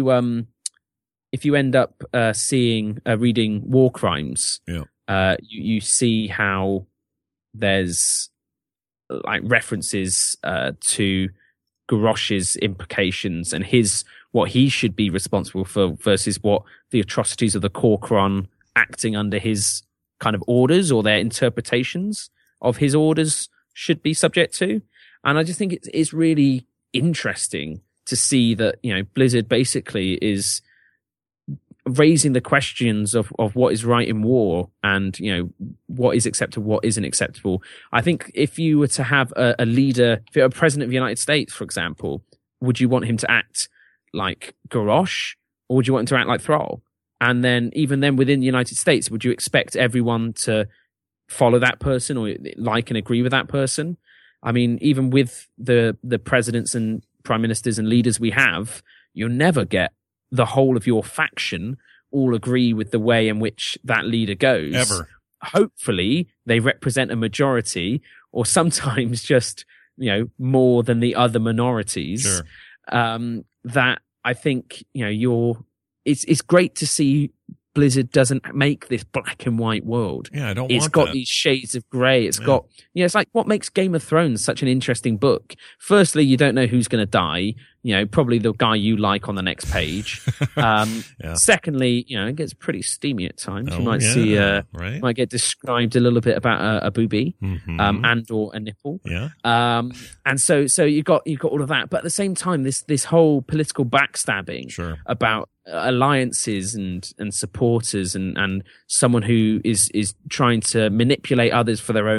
If you end up reading War Crimes, you see how there's like references to Garrosh's implications and what he should be responsible for versus what the atrocities of the Khorkron acting under his kind of orders or their interpretations of his orders should be subject to. And I just think it's really interesting to see that, Blizzard basically is raising the questions of what is right in war and, what is acceptable, what isn't acceptable. I think if you were to have a leader, if you're a president of the United States, for example, would you want him to act like Garrosh or would you want him to act like Thrall? And then even then within the United States, would you expect everyone to follow that person or like and agree with that person? I mean, even with the presidents and prime ministers and leaders we have, you'll never get the whole of your faction all agree with the way in which that leader goes. Ever. Hopefully they represent a majority or sometimes just, more than the other minorities. Sure. That I think, it's great to see Blizzard doesn't make this black and white world. Yeah, I don't want It's got that. these shades of grey. It's got, it's like what makes Game of Thrones such an interesting book. Firstly, you don't know who's going to die. Probably the guy you like on the next page. Secondly, it gets pretty steamy at times. You might see, right? might get described a little bit about a boobie, Mm-hmm. and or a nipple. Yeah. And so you got all of that. But at the same time, this whole political backstabbing Sure. about alliances and supporters and someone who is trying to manipulate others for their own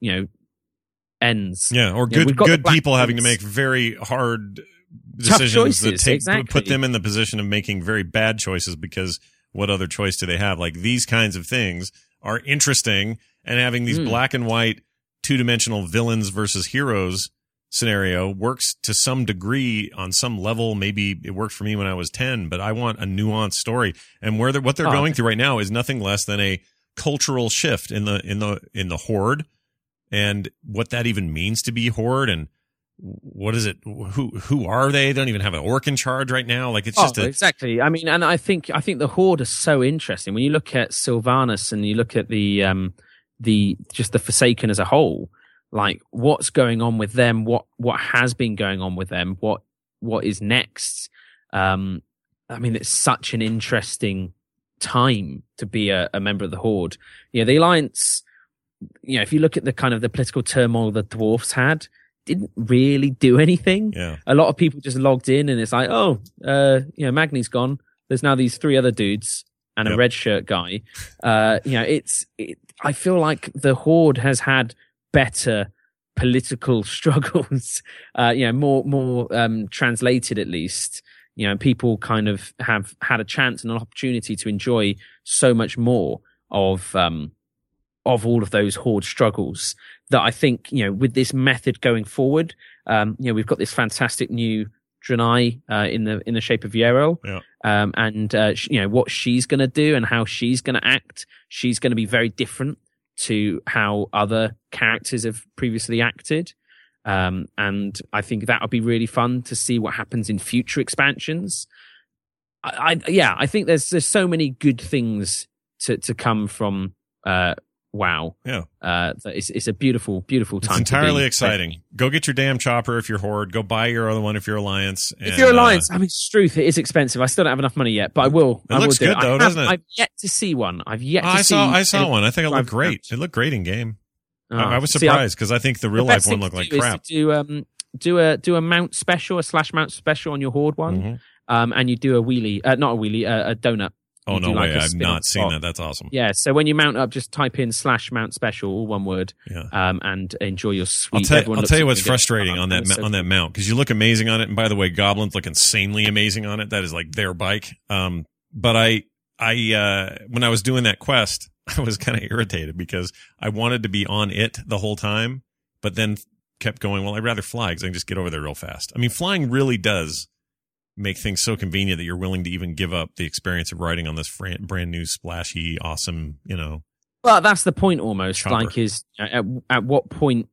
ends. Yeah, or good people having to make very hard decisions that put them in the position of making very bad choices, because what other choice do they have? Like, these kinds of things are interesting, and having these black and white two-dimensional villains versus heroes scenario works to some degree on some level. Maybe it worked for me when I was 10, but I want a nuanced story. And what they're going through right now is nothing less than a cultural shift in the Horde, and what that even means to be Horde, and what is it? Who are they? They don't even have an orc in charge right now. Like, it's just exactly. I mean, and I think the Horde is so interesting when you look at Sylvanas and you look at the Forsaken as a whole. Like, what's going on with them? What has been going on with them? What is next? I mean, it's such an interesting time to be a member of the Horde. The Alliance. If you look at the kind of the political turmoil the dwarfs had, didn't really do anything. Yeah. A lot of people just logged in, and it's like, Magni's gone. There's now these 3 other dudes and a red shirt guy. I feel like the Horde has had better political struggles, more translated at least. People kind of have had a chance and an opportunity to enjoy so much more of all of those Horde struggles, that I think, with this method going forward, we've got this fantastic new Draenei in the shape of Yarrow, and what she's going to do and how she's going to act. She's going to be very different to how other characters have previously acted, and I think that would be really fun to see what happens in future expansions. I think there's so many good things to come from WoW. Yeah. It's a beautiful time. It's entirely exciting. Go get your damn chopper if you're Horde. Go buy your other one if you're Alliance. If you're Alliance, I mean, Struth, it is expensive. I still don't have enough money yet, but I will. It looks good though, doesn't it? I've yet to see one. I saw one. I think it looked great. It looked great in game. I was surprised because I think the real life one looked like crap. Do a mount special, a slash mount special on your Horde one, and you do a wheelie, not a wheelie, a donut. Oh, no way. I've not seen that. That's awesome. Yeah. So when you mount up, just type in / mount special, all one word, and enjoy your sweet. I'll tell you what's frustrating on that mount, because you look amazing on it. And by the way, Goblins look insanely amazing on it. That is like their bike. But I when I was doing that quest, I was kind of irritated because I wanted to be on it the whole time, but then kept going, well, I'd rather fly because I can just get over there real fast. I mean, flying really does make things so convenient that you're willing to even give up the experience of riding on this brand new, splashy, awesome, Well, that's the point almost. Chopper. Like, is at what point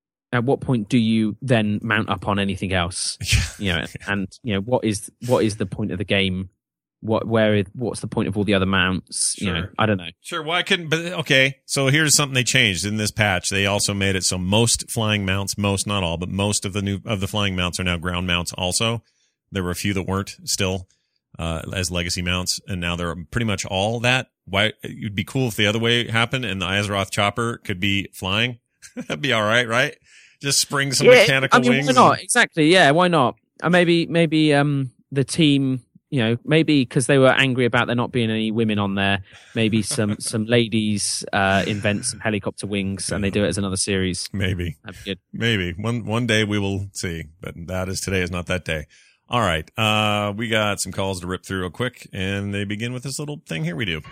do you then mount up on anything else? And what is the point of the game? What's the point of all the other mounts? Sure. I don't know. Sure. Well, I couldn't, but okay. So here's something they changed in this patch. They also made it so most flying mounts, not all, but most of the flying mounts are now ground mounts also. There were a few that weren't still as legacy mounts, and now they're pretty much all that. Why it'd be cool if the other way happened and the Azeroth chopper could be flying. That'd be all right? Just spring some mechanical wings. Why not? Exactly. Yeah, why not? Maybe the team, maybe because they were angry about there not being any women on there. Maybe some ladies invent some helicopter wings and they do it as another series. Maybe. That'd be good. Maybe one day we will see, but today is not that day. All right. We got some calls to rip through real quick, and they begin with this little thing here we do.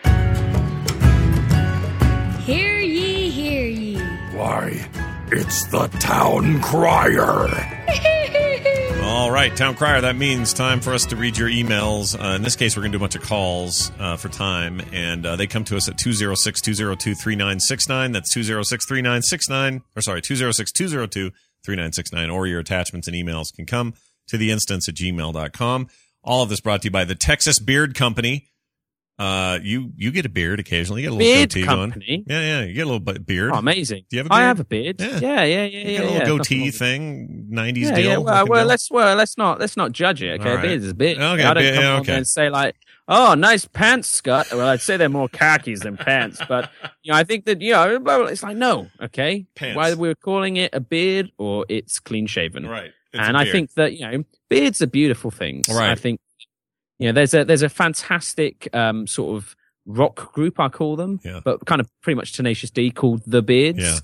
Hear ye, hear ye. Why, it's the Town Crier. All right, Town Crier, that means time for us to read your emails. In this case, we're going to do a bunch of calls for time, and they come to us at 206-202-3969. That's 206-3969, or sorry, 206-202-3969, or your attachments and emails can come to the instance at gmail.com. All of this brought to you by the Texas Beard Company. You get a beard occasionally. You get a little beard goatee company? going. Yeah. You get a little beard. Oh, amazing. Do you have a beard? I have a beard. Yeah. You get a little goatee thing, 90s deal. Yeah. Well, let's not judge it. Okay, right. Beard is a beard. Okay, I don't come on there and say like, oh, nice pants, Scott. Well, I'd say they're more khakis than pants, but I think that it's like no, okay. Pants. Whether we're calling it a beard or it's clean shaven, right? And I think that beards are beautiful things. Right. I think there's a fantastic sort of rock group, I call them, but kind of pretty much Tenacious D, called The Beards. Yeah.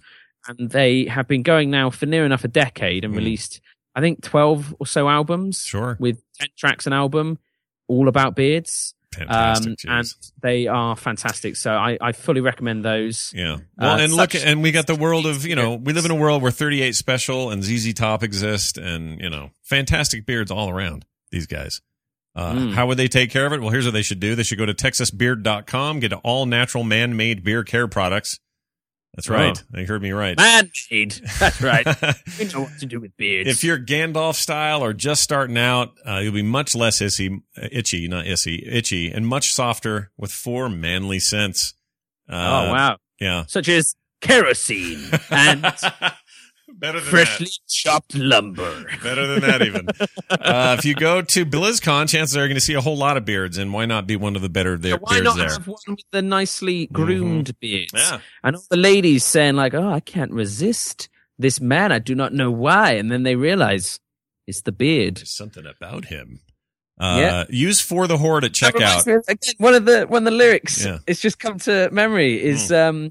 and they have been going now for near enough a decade and released, I think, 12 or so albums. Sure. With 10 tracks an album, all about beards. Fantastic. And they are fantastic. So I fully recommend those. Yeah. Well, and we got the world of, we live in a world where 38 Special and ZZ Top exist, and, fantastic beards all around, these guys. How would they take care of it? Well, here's what they should do. They should go to TexasBeard.com, get all natural man-made beard care products. That's right. You heard me right. Man-made. That's right. We know what to do with beards. If you're Gandalf style or just starting out, you'll be much less itchy, and much softer with 4 manly scents. Wow. Yeah. Such as kerosene and better than freshly that. chopped lumber. Better than that, even. If you go to BlizzCon, chances are you're going to see a whole lot of beards, and why not be one of the better beards why not there? have one with the nicely groomed beards? Yeah. And all the ladies saying like, I can't resist this man. I do not know why. And then they realize it's the beard. There's something about him. Use For the Horde at checkout. Again, one of the lyrics, it's just come to memory, is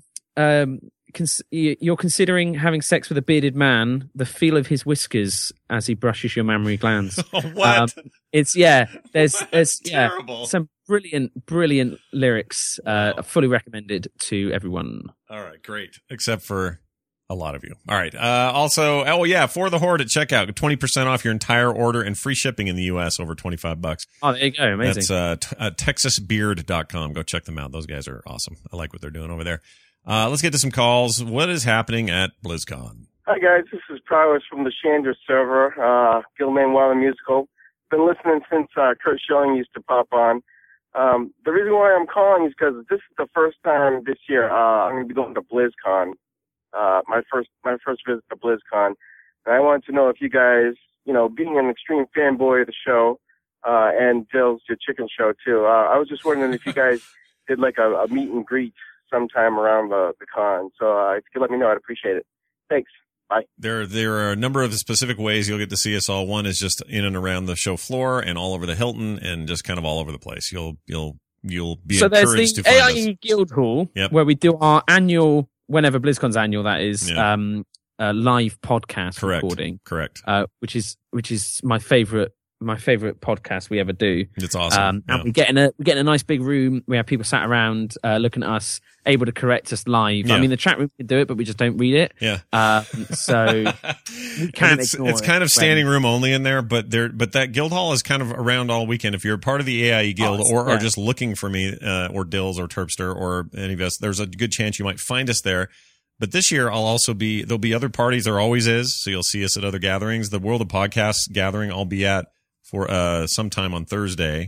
you're considering having sex with a bearded man, the feel of his whiskers as he brushes your mammary glands. What? There's terrible. Some brilliant lyrics, fully recommended to everyone. All right, great. Except for a lot of you. All right. Also, For the Horde at checkout, 20% off your entire order and free shipping in the U.S. over $25. Oh, there you go. Amazing. That's TexasBeard.com. Go check them out. Those guys are awesome. I like what they're doing over there. Let's get to some calls. What is happening at BlizzCon? Hi, guys. This is Prowess from the Chandra server, Gilman Waller Musical. Been listening since Kurt Schilling used to pop on. The reason why I'm calling is because this is the first time this year I'm going to be going to BlizzCon. My first visit to BlizzCon. And I wanted to know if you guys, being an extreme fanboy of the show, and Dill's your chicken show too, I was just wondering if you guys did like a meet and greet sometime around the con. So if you could let me know, I'd appreciate it. Thanks. Bye. There are a number of specific ways you'll get to see us all. One is just in and around the show floor and all over the Hilton and just kind of all over the place. You'll be encouraged to find us. So there's the AIE Guild Hall, where we do our annual, whenever BlizzCon's annual, that is, live podcast recording. Correct. Which is my favorite podcast we ever do. It's awesome. And we get in a nice big room. We have people sat around looking at us, able to correct us live. I mean, the chat room can do it, but we just don't read it. Yeah. So we can't ignore it. It's kind of standing room only in there, but that guild hall is kind of around all weekend. If you're part of the AIE guild or are just looking for me, or Dills or Terpster or any of us, there's a good chance you might find us there. But this year there'll be other parties. There always is. So you'll see us at other gatherings. The World of Podcasts gathering I'll be at for sometime on Thursday.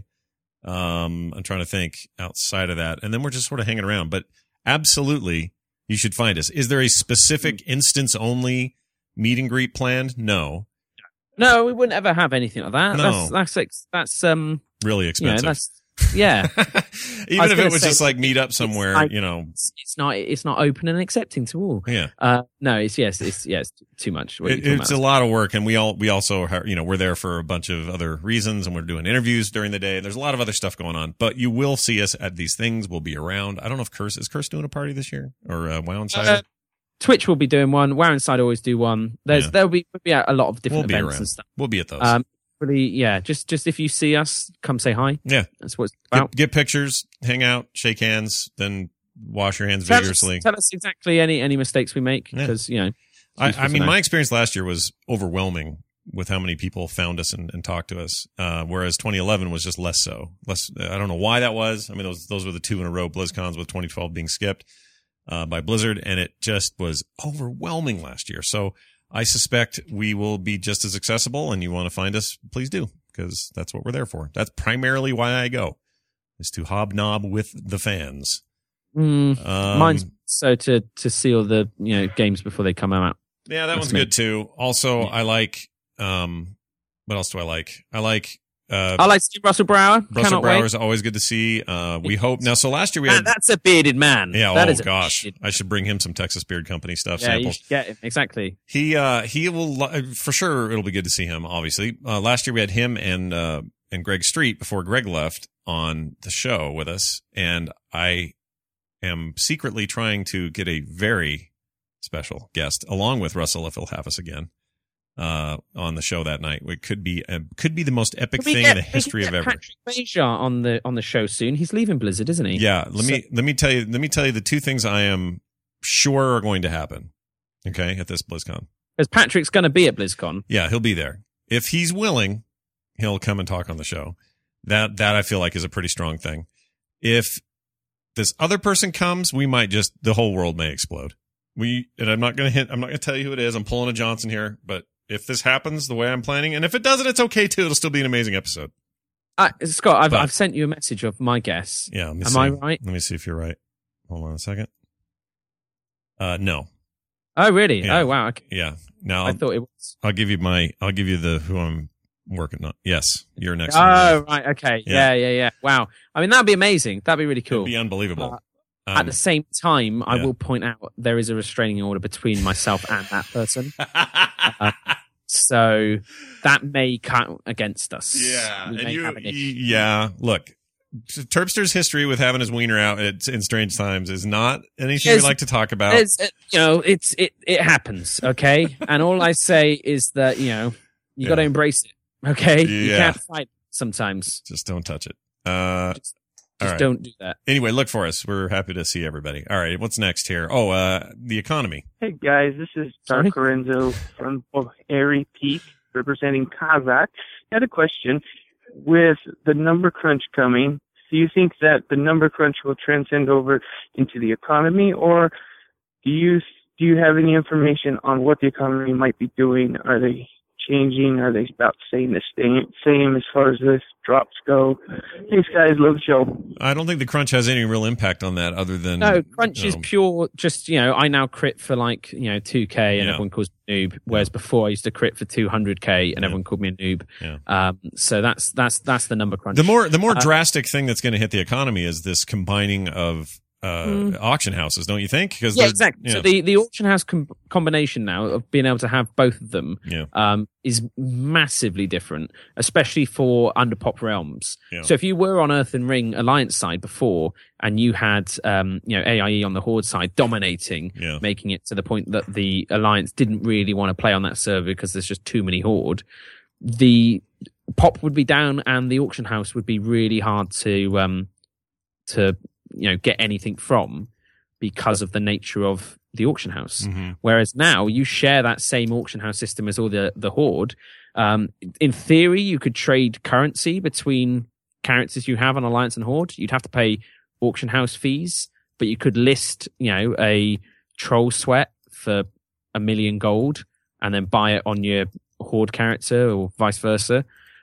I'm trying to think outside of that. And then we're just sort of hanging around. But absolutely, you should find us. Is there a specific instance only meet and greet planned? No. No, we wouldn't ever have anything like that. No. That's really expensive. Yeah. Even if it was just like meet up somewhere, it's not open and accepting to all. Yeah. No, it's too much. It's a lot of work, and we also we're there for a bunch of other reasons, and we're doing interviews during the day. There's a lot of other stuff going on, but you will see us at these things. We'll be around. I don't know if Curse doing a party this year or WoW Insider. Twitch will be doing one. WoW Insider always do one. There'll be a lot of different events and stuff. We'll be at those. Really, just if you see us, come say hi. Yeah. That's what it's about. Get pictures, hang out, shake hands, then wash your hands vigorously. Tell us exactly any mistakes we make, because, I mean, my experience last year was overwhelming with how many people found us and talked to us, whereas 2011 was just less so. I don't know why that was. I mean, those were the 2 in a row BlizzCons, with 2012 being skipped by Blizzard, and it just was overwhelming last year. So I suspect we will be just as accessible, and you want to find us, please do, because that's what we're there for. That's primarily why I go, is to hobnob with the fans. Mine's so to see all the games before they come out. Yeah, that one's good too. Also, I like what else do I like? I like Steve Russell Brower. Russell Brower is always good to see. We hope now. So last year we had that's a bearded man. Yeah. Gosh, I should bring him some Texas Beard Company stuff. Yeah, samples. you should get him. Exactly. He will for sure. It'll be good to see him. Obviously, last year we had him and Greg Street before Greg left on the show with us, and I am secretly trying to get a very special guest, along with Russell, if he'll have us again on the show that night. It could be the most epic thing in the history of ever. Patrick Beja on the show soon. He's leaving Blizzard, isn't he? Yeah. Let me tell you the two things I am sure are going to happen. Okay, at this BlizzCon. Because Patrick's going to be at BlizzCon. Yeah, he'll be there. If he's willing, he'll come and talk on the show. That I feel like is a pretty strong thing. If this other person comes, the whole world may explode. And I'm not going to tell you who it is. I'm pulling a Johnson here, but if this happens the way I'm planning, and if it doesn't, it's okay too. It'll still be an amazing episode. Scott, I've sent you a message of my guess. Yeah. I right? Let me see if you're right. Hold on a second. No. Oh, really? Yeah. Oh, wow. Okay. Yeah. Now I thought it was. I'll give you who I'm working on. Yes. You're next. Oh, right. Okay. Yeah. Wow. I mean, that'd be amazing. That'd be really cool. It'd be unbelievable. At the same time, I will point out there is a restraining order between myself and that person. So that may count against us. Yeah. Look, Terpster's history with having his wiener out in strange times is not anything we like to talk about. It happens, okay? And all I say is that, you got to embrace it, okay? Yeah. You can't fight sometimes. Just don't touch it. Just don't do that. Anyway, look for us. We're happy to see everybody. All right, what's next here? Oh, the economy. Hey, guys, this is Don Corenzo from Airy Peak, representing Kazakh. I had a question. With the number crunch coming, do you think that the number crunch will transcend over into the economy, or do you have any information on what the economy might be doing? Are they changing? Are they about saying the same as far as the drops go? Thanks, guys. Love the show. I don't think the crunch has any real impact on that other than... No, crunch is pure, just, I now crit for 2K and everyone calls me noob, whereas before I used to crit for 200K and everyone called me a noob. Yeah. So that's the number crunch. The more drastic thing that's going to hit the economy is this combining of auction houses, don't you think? Because exactly. So the auction house combination now of being able to have both of them is massively different, especially for underpop realms. Yeah. So if you were on Earth and Ring Alliance side before, and you had AIE on the Horde side dominating, making it to the point that the Alliance didn't really want to play on that server because there's just too many Horde, the pop would be down and the auction house would be really hard to get anything from because of the nature of the auction house. Mm-hmm. Whereas now you share that same auction house system as all the Horde. In theory, you could trade currency between characters you have on Alliance and Horde. You'd have to pay auction house fees, but you could list, a Troll Sweat for 1 million gold and then buy it on your Horde character or vice versa.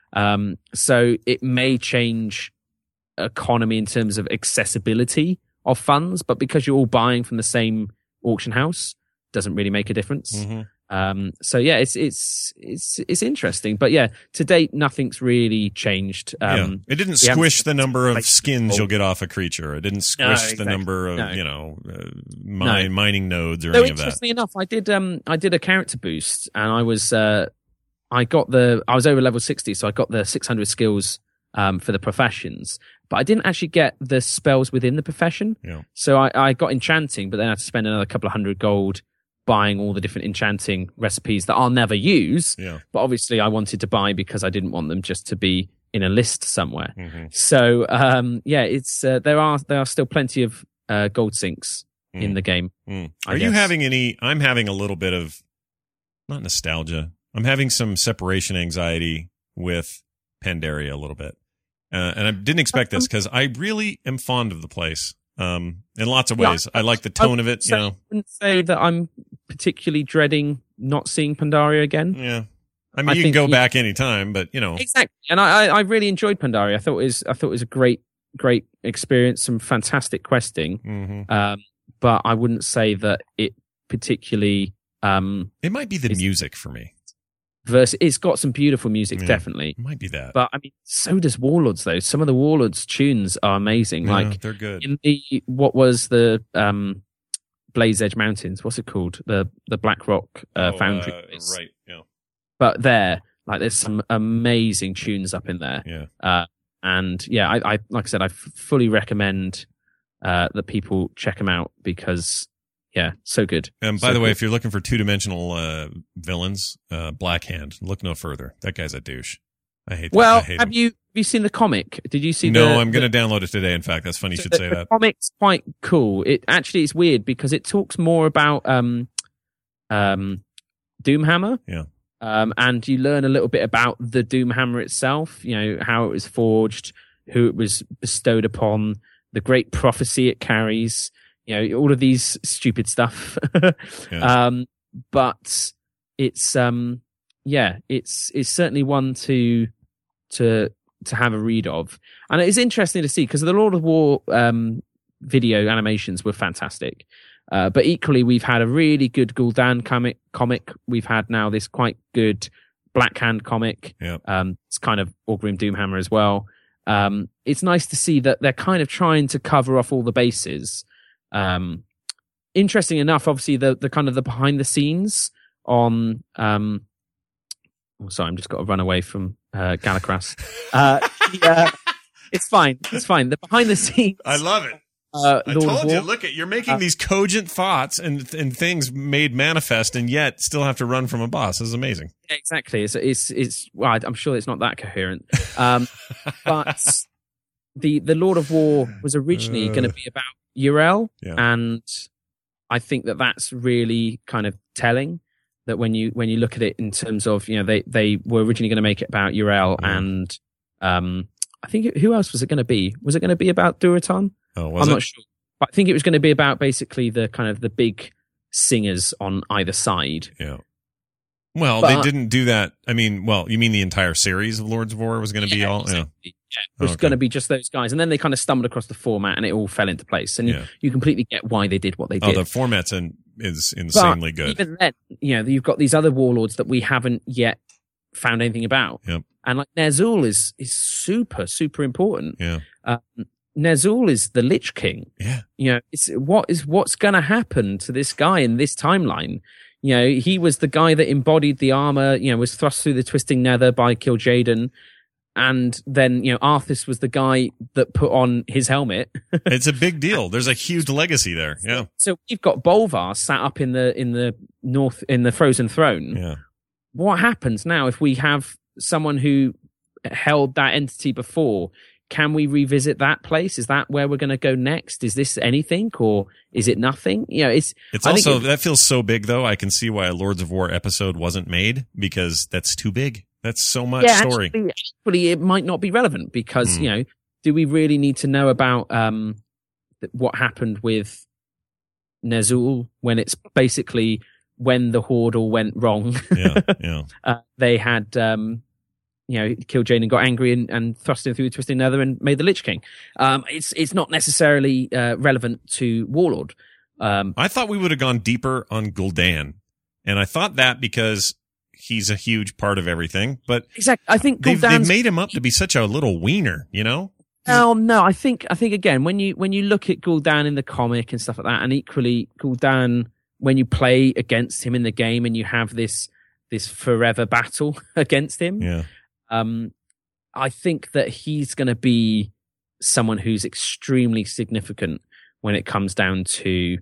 So it may change economy in terms of accessibility of funds, but because you're all buying from the same auction house, doesn't really make a difference. Mm-hmm. So yeah, it's interesting, but yeah, to date nothing's really changed. It didn't squish the number of skins you'll get off a creature. It didn't squish the number of mining nodes or any of that. Interestingly enough, I did a character boost, and I was over level 60, so I got the 600 skills for the professions, but I didn't actually get the spells within the profession. Yeah. So I got enchanting, but then I had to spend another couple of 100 gold buying all the different enchanting recipes that I'll never use. Yeah. But obviously I wanted to buy because I didn't want them just to be in a list somewhere. Mm-hmm. So, it's, there are still plenty of, gold sinks in the game. Are you having any, I'm having a little bit of, not nostalgia. I'm having some separation anxiety with Pandaria a little bit. And I didn't expect this because I really am fond of the place. In lots of ways. I like the tone of it, I wouldn't say that I'm particularly dreading not seeing Pandaria again. Yeah. I mean, you can go back anytime, but Exactly. And I really enjoyed Pandaria. I thought it was a great experience, some fantastic questing. Mm-hmm. But I wouldn't say that it particularly, it might be the music for me. It's got some beautiful music, definitely. It might be that. But I mean, so does Warlords though. Some of the Warlords tunes are amazing. Yeah, they're good. In what was the Blaze Edge Mountains? What's it called? The Black Rock Foundry. Right. Yeah. But there's some amazing tunes up in there. Yeah. And yeah, I like I said, I fully recommend that people check them out because Yeah, so good. And by the way, if you're looking for 2-dimensional villains, Black Hand, look no further. That guy's a douche. I hate that. Well, I hate have him. you seen the comic? Did you see? No, I'm going to download it today. In fact, that's funny you should say that. The comic's quite cool. It actually is weird because it talks more about Doomhammer. Yeah. And you learn a little bit about the Doomhammer itself. You know how it was forged, who it was bestowed upon, the great prophecy it carries. You know, all of these stupid stuff. Yeah. But it's it's certainly one to have a read of, and it is interesting to see because the Lord of War video animations were fantastic. But equally, we've had a really good Gul'dan comic. We've had now this quite good Black Hand comic. Yeah. It's kind of Orgrim Doomhammer as well. It's nice to see that they're kind of trying to cover off all the bases. Interesting enough, obviously the kind of the behind the scenes on. Sorry, I'm just got to run away from Galacras. It's fine. It's fine. The behind the scenes. I love it. I told you, look at you're making these cogent thoughts and things made manifest, and yet still have to run from a boss. This is amazing. Exactly. It's well, I'm sure it's not that coherent. But the Lord of War was originally going to be about Yrel, and I think that's really kind of telling. That when you look at it in terms of, you know, they were originally going to make it about Yrel, and I think who else was it going to be? Was it going to be about Durotan? Oh, I'm not sure. But I think it was going to be about basically the kind of the big singers on either side. Yeah. Well, they didn't do that. I mean, you mean the entire series of Lords of War was going to be all? Exactly. Yeah. It was going to be just those guys. And then they kind of stumbled across the format and it all fell into place. And you completely get why they did what they did. Oh, the format's is insanely good. Even then, you know, you've got these other warlords that we haven't yet found anything about. Yep. And like Ner'zhul is super, super important. Yeah. Ner'zhul is the Lich King. Yeah. You know, what's going to happen to this guy in this timeline? You know, he was the guy that embodied the armor, you know, was thrust through the twisting nether by Kil'jaeden. And then, you know, Arthas was the guy that put on his helmet. It's a big deal. There's a huge legacy there. Yeah. So we've got Bolvar sat up in the north, in the Frozen Throne. Yeah. What happens now if we have someone who held that entity before? Can we revisit that place? Is that where we're going to go next? Is this anything or is it nothing? You know, it's also, that feels so big though. I can see why a Lords of War episode wasn't made because that's too big. That's so much story. Actually, it might not be relevant because, you know, do we really need to know about what happened with Ner'zhul when it's basically when the Horde all went wrong? Yeah. They had, you know, Kil'jaeden got angry and thrust him through the Twisting Nether and made the Lich King. It's not necessarily relevant to Warlord. I thought we would have gone deeper on Gul'dan, and I thought that because he's a huge part of everything, but exactly. I think they've made him up to be such a little wiener, you know? Oh no, I think again when you look at Gul'dan in the comic and stuff like that, and equally Gul'dan when you play against him in the game and you have this forever battle against him, I think that he's going to be someone who's extremely significant when it comes down to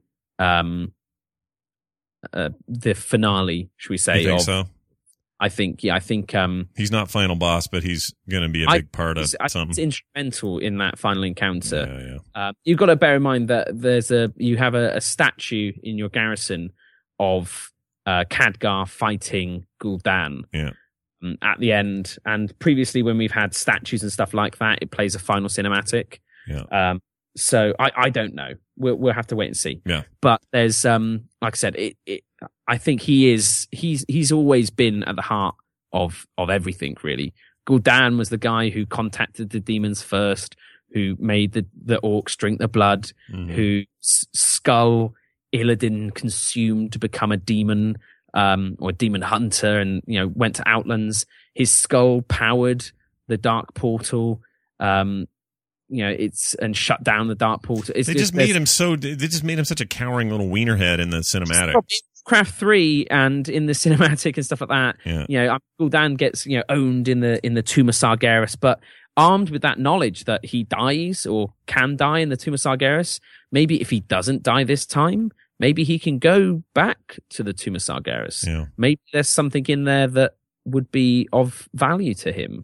the finale, should we say? You think so? I think he's not final boss, but he's going to be a big part of something. It's instrumental in that final encounter. You've got to bear in mind that you have a statue in your garrison of Khadgar fighting Gul'dan at the end. And previously, when we've had statues and stuff like that, it plays a final cinematic. Yeah. So I don't know. We'll have to wait and see. Yeah. But there's like I said, I think he's always been at the heart of everything, really. Gul'dan was the guy who contacted the demons first, who made the orcs drink the blood, whose skull Illidan consumed to become a demon, or a demon hunter, and, you know, went to Outlands. His skull powered the Dark Portal, you know, and shut down the Dark Portal. They just made him such a cowering little wienerhead in the cinematic. Craft 3 and in the cinematic and stuff like that, you know, Gul'dan gets, you know, owned in the Tomb of Sargeras, but armed with that knowledge that he dies or can die in the Tomb of Sargeras, maybe if he doesn't die this time, maybe he can go back to the Tuma Sargeras. Yeah. Maybe there's something in there that would be of value to him.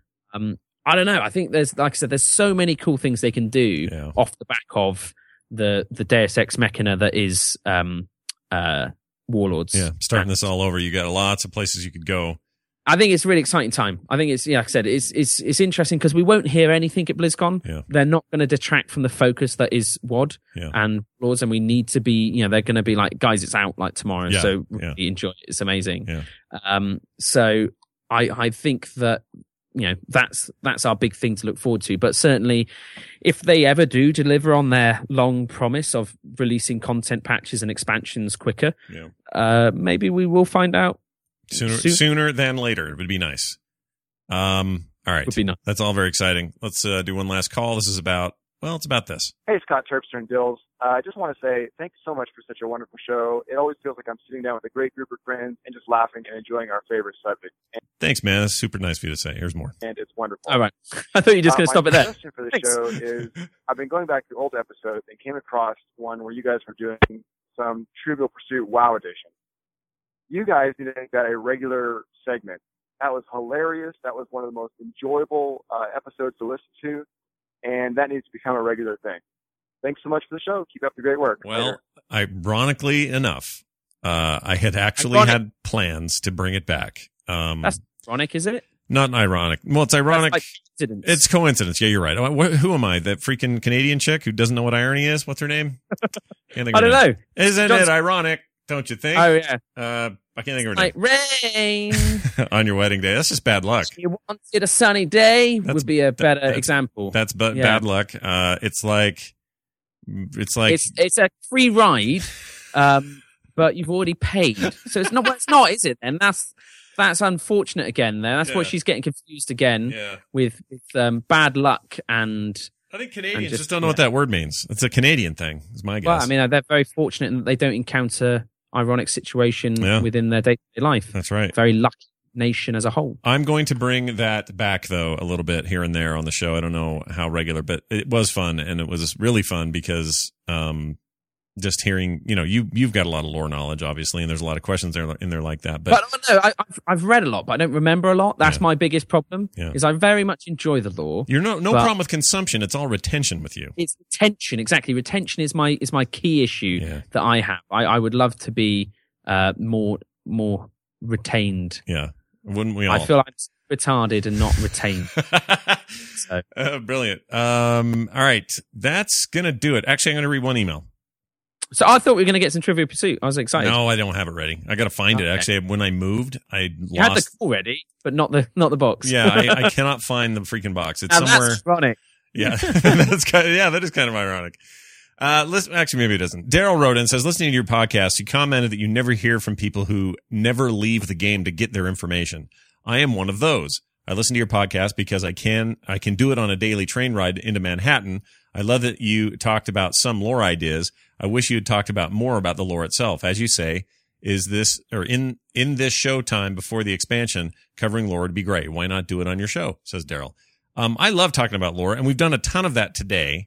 I don't know. I think there's, like I said, there's so many cool things they can do off the back of the Deus Ex Machina that is Warlords. Yeah, starting this all over. You got lots of places you could go. I think it's a really exciting time. I think it's, like I said, it's interesting because we won't hear anything at BlizzCon. Yeah. They're not going to detract from the focus that is WoD and Warlords, and we need to be, they're going to be like, guys, it's out like tomorrow, so really enjoy it. It's amazing. Yeah. So I think that, that's our big thing to look forward to. But certainly, if they ever do deliver on their long promise of releasing content patches and expansions quicker, maybe we will find out sooner than later. It would be nice. All right, would be nice. That's all very exciting. Let's do one last call. This is about it's about this. Hey, Scott Terpster and Dills. I just want to say thank you so much for such a wonderful show. It always feels like I'm sitting down with a great group of friends and just laughing and enjoying our favorite subject. Thanks, man. That's super nice of you to say. Here's more. And it's wonderful. All right. I thought you were just going to stop it there. My question for the show is, I've been going back to old episodes and came across one where you guys were doing some Trivial Pursuit WoW edition. You guys need to make that a regular segment. That was hilarious. That was one of the most enjoyable episodes to listen to. And that needs to become a regular thing. Thanks so much for the show. Keep up the great work. Well, ironically enough, I had actually had plans to bring it back. That's ironic, isn't it? Not ironic. Well, it's ironic. It's coincidence. Yeah, you're right. Who am I? That freaking Canadian chick who doesn't know what irony is? What's her name? I don't know. Isn't it ironic? Don't you think? Oh, yeah. I can't think of her name. Like rain. On your wedding day. That's just bad luck. You wanted a sunny day would be a better example. That's bad luck. It's like it's a free ride, but you've already paid. So it's not, is it? And that's unfortunate again. There, that's why she's getting confused again with bad luck and. I think Canadians just don't know what that word means. It's a Canadian thing, is my guess. Well, I mean, they're very fortunate in that they don't encounter ironic situation within their day-to-day life. That's right. Very lucky nation as a whole. I'm going to bring that back, though, a little bit here and there on the show. I don't know how regular, but it was fun, and it was really fun because just hearing, you've got a lot of lore knowledge, obviously, and there's a lot of questions in there like that. But no, I've read a lot, but I don't remember a lot. That's my biggest problem. Is I very much enjoy the lore. You're no problem with consumption. It's all retention with you. It's retention, exactly. Retention is my key issue that I have. I would love to be more retained. Yeah, wouldn't we all? I feel I'm retarded and not retained. So. Brilliant. All right, that's gonna do it. Actually, I'm gonna read one email. So I thought we were going to get some Trivial Pursuit. I was excited. No, I don't have it ready. I got to find it. Actually, when I moved, You had the call ready, but not the box. Yeah, I cannot find the freaking box. It's somewhere. That's ironic. Yeah, that is kind of ironic. Actually, maybe it isn't. Daryl wrote in and says, listening to your podcast, you commented that you never hear from people who never leave the game to get their information. I am one of those. I listen to your podcast because I can do it on a daily train ride into Manhattan. I love that you talked about some lore ideas. I wish you had talked about more about the lore itself. As you say, is this, or in this show time before the expansion, covering lore would be great. Why not do it on your show? Says Daryl. I love talking about lore, and we've done a ton of that today.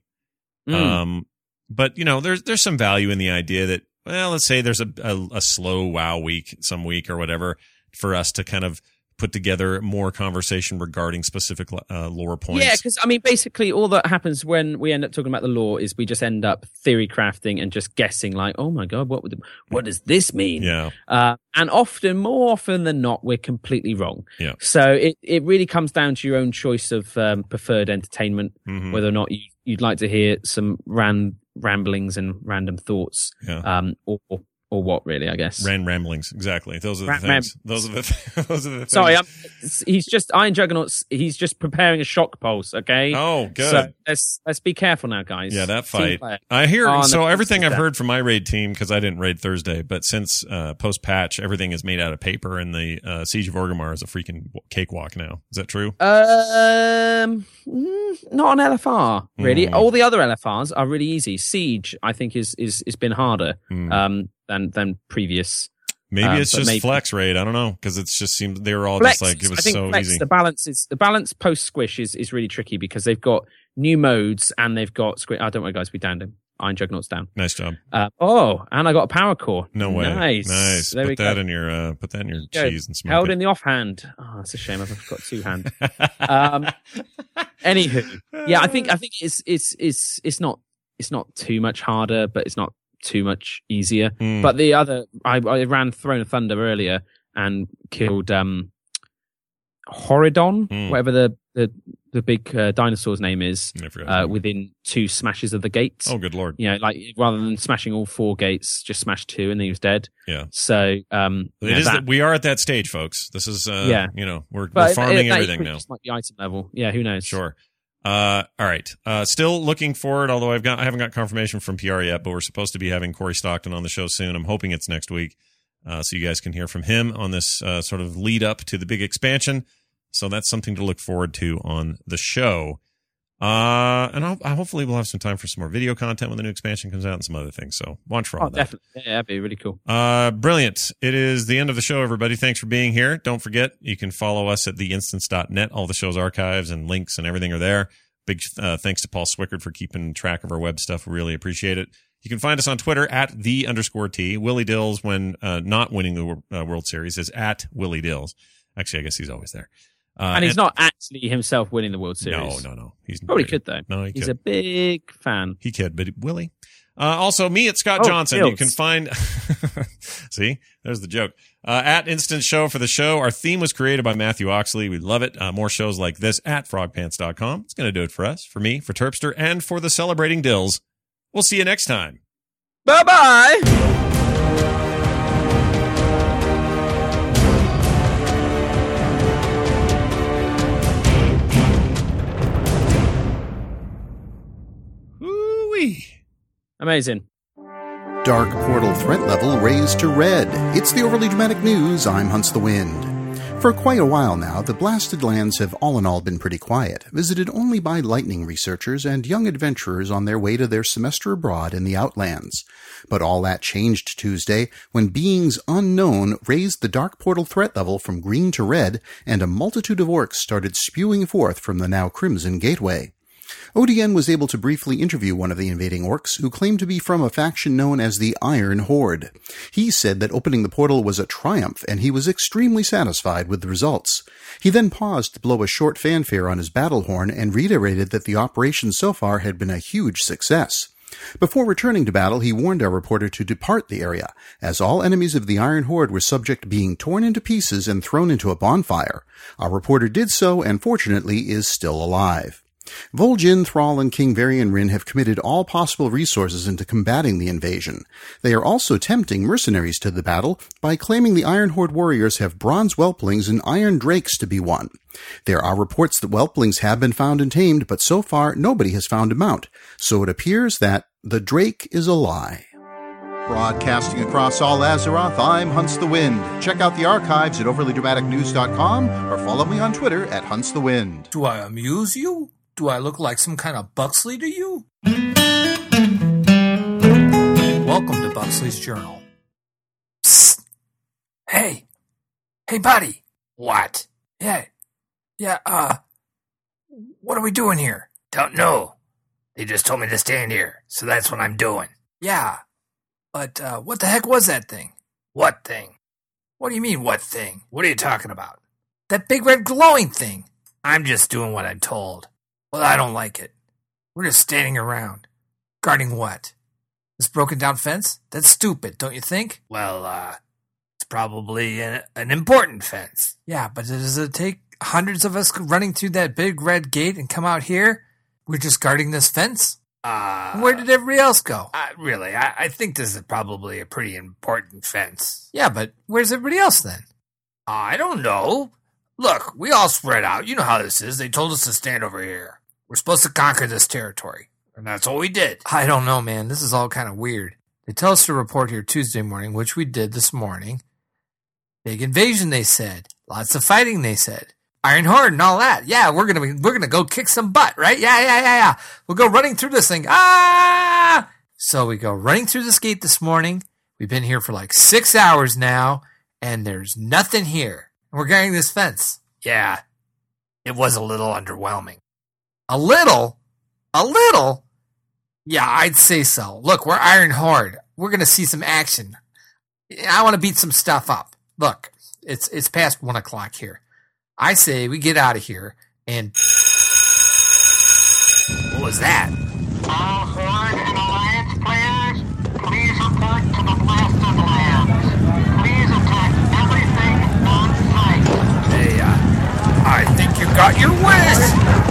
But there's some value in the idea that, well, let's say there's a slow WoW week, some week or whatever, for us to kind of put together more conversation regarding specific lore points. Yeah, because basically all that happens when we end up talking about the lore is we just end up theory crafting and just guessing, like, oh my god, what does this mean? Yeah. And more often than not, we're completely wrong. Yeah. So it really comes down to your own choice of preferred entertainment, whether or not you'd like to hear some ramblings and random thoughts, or what, really, I guess. Ramblings, exactly. Those are the things. Those are the things. Sorry, Iron Juggernaut's, he's just preparing a shock pulse, okay? Oh, good. So let's be careful now, guys. Yeah, that fight. I hear, everything I've heard from my raid team, because I didn't raid Thursday, but since post-patch, everything is made out of paper, and the Siege of Orgrimmar is a freaking cakewalk now. Is that true? Not on LFR, really. All the other LFRs are really easy. Siege, I think, is been harder. Than previous. Maybe it's just Flex raid. I don't know, because it just seemed they were all Flex, just like it was I think so Flex, easy. The balance post Squish is really tricky because they've got new modes and they've got Squish. Oh, don't worry, guys, we downed him. Iron Juggernauts down. Nice job. And I got a power core. No way. Nice. There put that in your cheese and smoke Held it. in the offhand. Oh, it's a shame. I've got two hand. Anywho, yeah, I think it's not too much harder, but it's not too much easier. But the other, I ran Throne of Thunder earlier and killed Horidon, whatever the big dinosaur's name is, within 2 smashes of the gates. Oh, good lord! You know, like rather than smashing all 4 gates, just smashed 2 and then he was dead. Yeah. So we are at that stage, folks. This is we're farming everything now. Might be item level. Yeah, who knows? Sure. All right. Still looking forward, although I haven't got confirmation from PR yet, but we're supposed to be having Corey Stockton on the show soon. I'm hoping it's next week, so you guys can hear from him on this sort of lead up to the big expansion. So that's something to look forward to on the show. And hopefully we'll have some time for some more video content when the new expansion comes out and some other things. So watch for all that. Definitely. Yeah, that'd be really cool. Brilliant. It is the end of the show, everybody. Thanks for being here. Don't forget, you can follow us at theinstance.net. All the show's archives and links and everything are there. Big thanks to Paul Swickard for keeping track of our web stuff. We really appreciate it. You can find us on Twitter at @the_T. Willie Dills, when not winning the World Series, is at Willie Dills. Actually, I guess he's always there. And he's not actually himself winning the World Series. No. He's probably could, though. No, he's a big fan. He could, but Willie. Also, me at Scott Johnson. Bills. You can find. See, there's the joke. At Instant Show for the show. Our theme was created by Matthew Oxley. We love it. More shows like this at frogpants.com. It's going to do it for us, for me, for Terpster, and for the celebrating Dills. We'll see you next time. Bye-bye. Amazing. Dark Portal threat level raised to red. It's the Overly Dramatic News. I'm Hunts the Wind. For quite a while now, the Blasted Lands have all in all been pretty quiet, visited only by lightning researchers and young adventurers on their way to their semester abroad in the Outlands. But all that changed Tuesday when beings unknown raised the Dark Portal threat level from green to red, and a multitude of orcs started spewing forth from the now Crimson Gateway. ODN was able to briefly interview one of the invading orcs, who claimed to be from a faction known as the Iron Horde. He said that opening the portal was a triumph, and he was extremely satisfied with the results. He then paused to blow a short fanfare on his battle horn and reiterated that the operation so far had been a huge success. Before returning to battle, he warned our reporter to depart the area, as all enemies of the Iron Horde were subject to being torn into pieces and thrown into a bonfire. Our reporter did so, and fortunately is still alive. Vol'jin, Thrall, and King Varian Wrynn have committed all possible resources into combating the invasion. They are also tempting mercenaries to the battle by claiming the Iron Horde warriors have bronze whelplings and iron drakes to be won. There are reports that whelplings have been found and tamed, but so far nobody has found a mount, so it appears that the drake is a lie. Broadcasting across all Azeroth, I'm Hunts the Wind. Check out the archives at overlydramaticnews.com or follow me on Twitter at Hunts the Wind. Do I amuse you? Do I look like some kind of Buxley to you? Welcome to Buxley's Journal. Psst. Hey, buddy. What? Yeah, what are we doing here? Don't know. They just told me to stand here, so that's what I'm doing. Yeah, but what the heck was that thing? What thing? What do you mean, what thing? What are you talking about? That big red glowing thing. I'm just doing what I'm told. Well, I don't like it. We're just standing around. Guarding what? This broken down fence? That's stupid, don't you think? Well, it's probably an important fence. Yeah, but does it take hundreds of us running through that big red gate and come out here? We're just guarding this fence? Where did everybody else go? Really, I think this is probably a pretty important fence. Yeah, but where's everybody else then? I don't know. Look, we all spread out. You know how this is. They told us to stand over here. We're supposed to conquer this territory. And that's what we did. I don't know, man. This is all kind of weird. They tell us to report here Tuesday morning, which we did this morning. Big invasion, they said. Lots of fighting, they said. Iron Horde and all that. Yeah, we're gonna go kick some butt, right? Yeah. We'll go running through this thing. So we go running through this gate this morning. We've been here for like 6 hours now, and there's nothing here. We're guarding this fence. Yeah, it was a little underwhelming. A little? Yeah, I'd say so. Look, we're Iron Horde. We're going to see some action. I want to beat some stuff up. Look, it's past 1 o'clock here. I say we get out of here and... What was that? All Horde and Alliance players, please report to the Blasted Lands. Please attack everything on sight. Hey, I think you got your wish!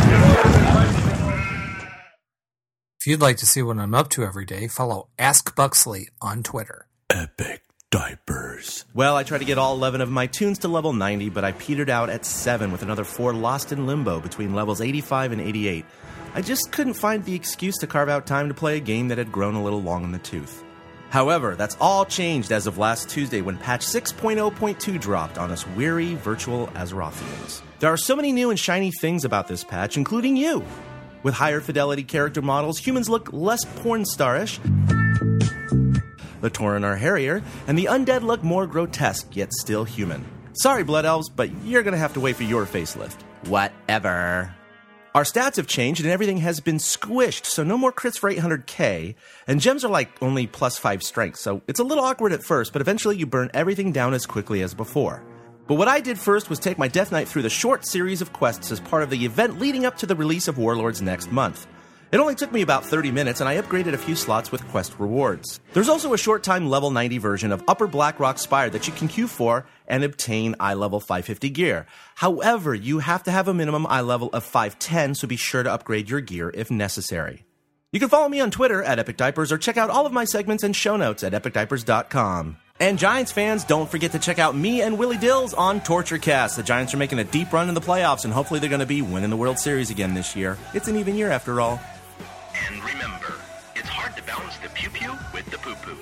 If you'd like to see what I'm up to every day, follow Ask Buxley on Twitter. Epic diapers. Well, I tried to get all 11 of my tunes to level 90, but I petered out at 7 with another 4 lost in limbo between levels 85 and 88. I just couldn't find the excuse to carve out time to play a game that had grown a little long in the tooth. However, that's all changed as of last Tuesday when patch 6.0.2 dropped on us weary virtual Azerothians. There are so many new and shiny things about this patch, including you. With higher fidelity character models, humans look less porn starish. The Tauren are hairier, and the undead look more grotesque, yet still human. Sorry, Blood Elves, but you're gonna have to wait for your facelift. Whatever. Our stats have changed, and everything has been squished, so no more crits for 800k, and gems are like only plus 5 strength, so it's a little awkward at first, but eventually you burn everything down as quickly as before. But what I did first was take my Death Knight through the short series of quests as part of the event leading up to the release of Warlords next month. It only took me about 30 minutes, and I upgraded a few slots with quest rewards. There's also a short-time level 90 version of Upper Blackrock Spire that you can queue for and obtain eye level 550 gear. However, you have to have a minimum eye level of 510, so be sure to upgrade your gear if necessary. You can follow me on Twitter at Epic Diapers or check out all of my segments and show notes at epicdiapers.com. And Giants fans, don't forget to check out me and Willie Dills on TortureCast. The Giants are making a deep run in the playoffs, and hopefully they're going to be winning the World Series again this year. It's an even year after all. And remember, it's hard to balance the pew-pew with the poo-poo.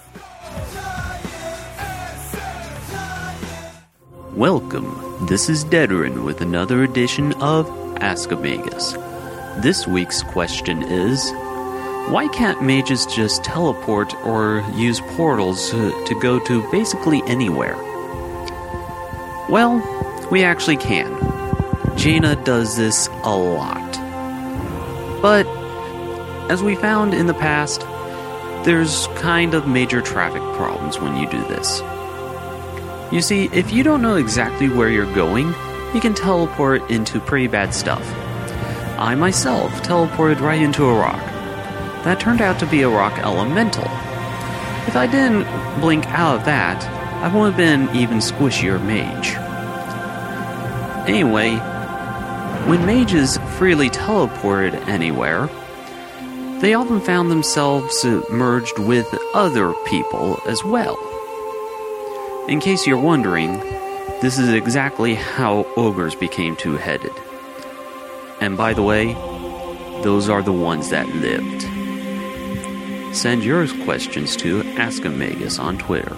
Welcome. This is Dedoran with another edition of Ask a Magus. This week's question is, why can't mages just teleport or use portals to go to basically anywhere? Well, we actually can. Jaina does this a lot. But, as we found in the past, there's kind of major traffic problems when you do this. You see, if you don't know exactly where you're going, you can teleport into pretty bad stuff. I myself teleported right into a rock. That turned out to be a rock elemental. If I didn't blink out of that, I would have been an even squishier mage. Anyway, when mages freely teleported anywhere, they often found themselves merged with other people as well. In case you're wondering, this is exactly how ogres became two-headed. And by the way, those are the ones that lived. Send your questions to Ask-A-Magus on Twitter.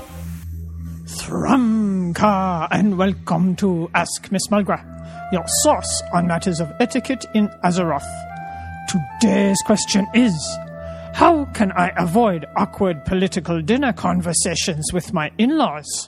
Thramka, and welcome to Ask Miss Mulgra, your source on matters of etiquette in Azeroth. Today's question is, how can I avoid awkward political dinner conversations with my in-laws?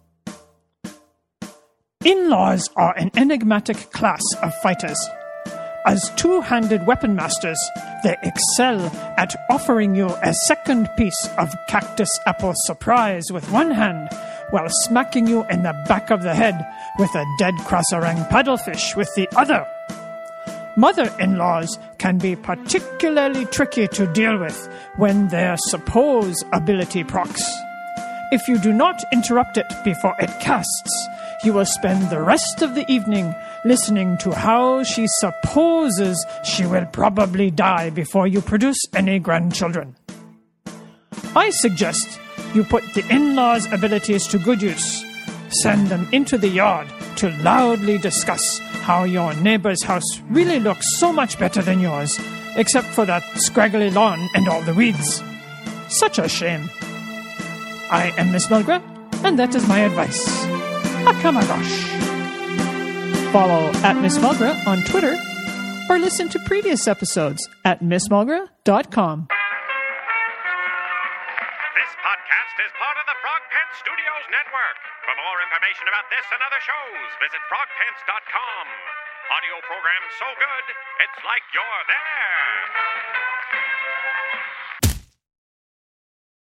In-laws are an enigmatic class of fighters. As two-handed weapon masters, they excel at offering you a second piece of cactus apple surprise with one hand, while smacking you in the back of the head with a dead Crossarang paddlefish with the other. Mother-in-laws can be particularly tricky to deal with when their supposed ability procs. If you do not interrupt it before it casts, you will spend the rest of the evening listening to how she supposes she will probably die before you produce any grandchildren. I suggest you put the in-laws' abilities to good use. Send them into the yard to loudly discuss how your neighbor's house really looks so much better than yours, except for that scraggly lawn and all the weeds. Such a shame. I am Miss Mulgra, and that is my advice. Akamagosh. Follow at Miss Mulgra on Twitter, or listen to previous episodes at MissMulgra.com. This podcast is part of the Frog Pants Studios Network. For more information about this and other shows, visit frogpants.com. Audio program so good, it's like you're there.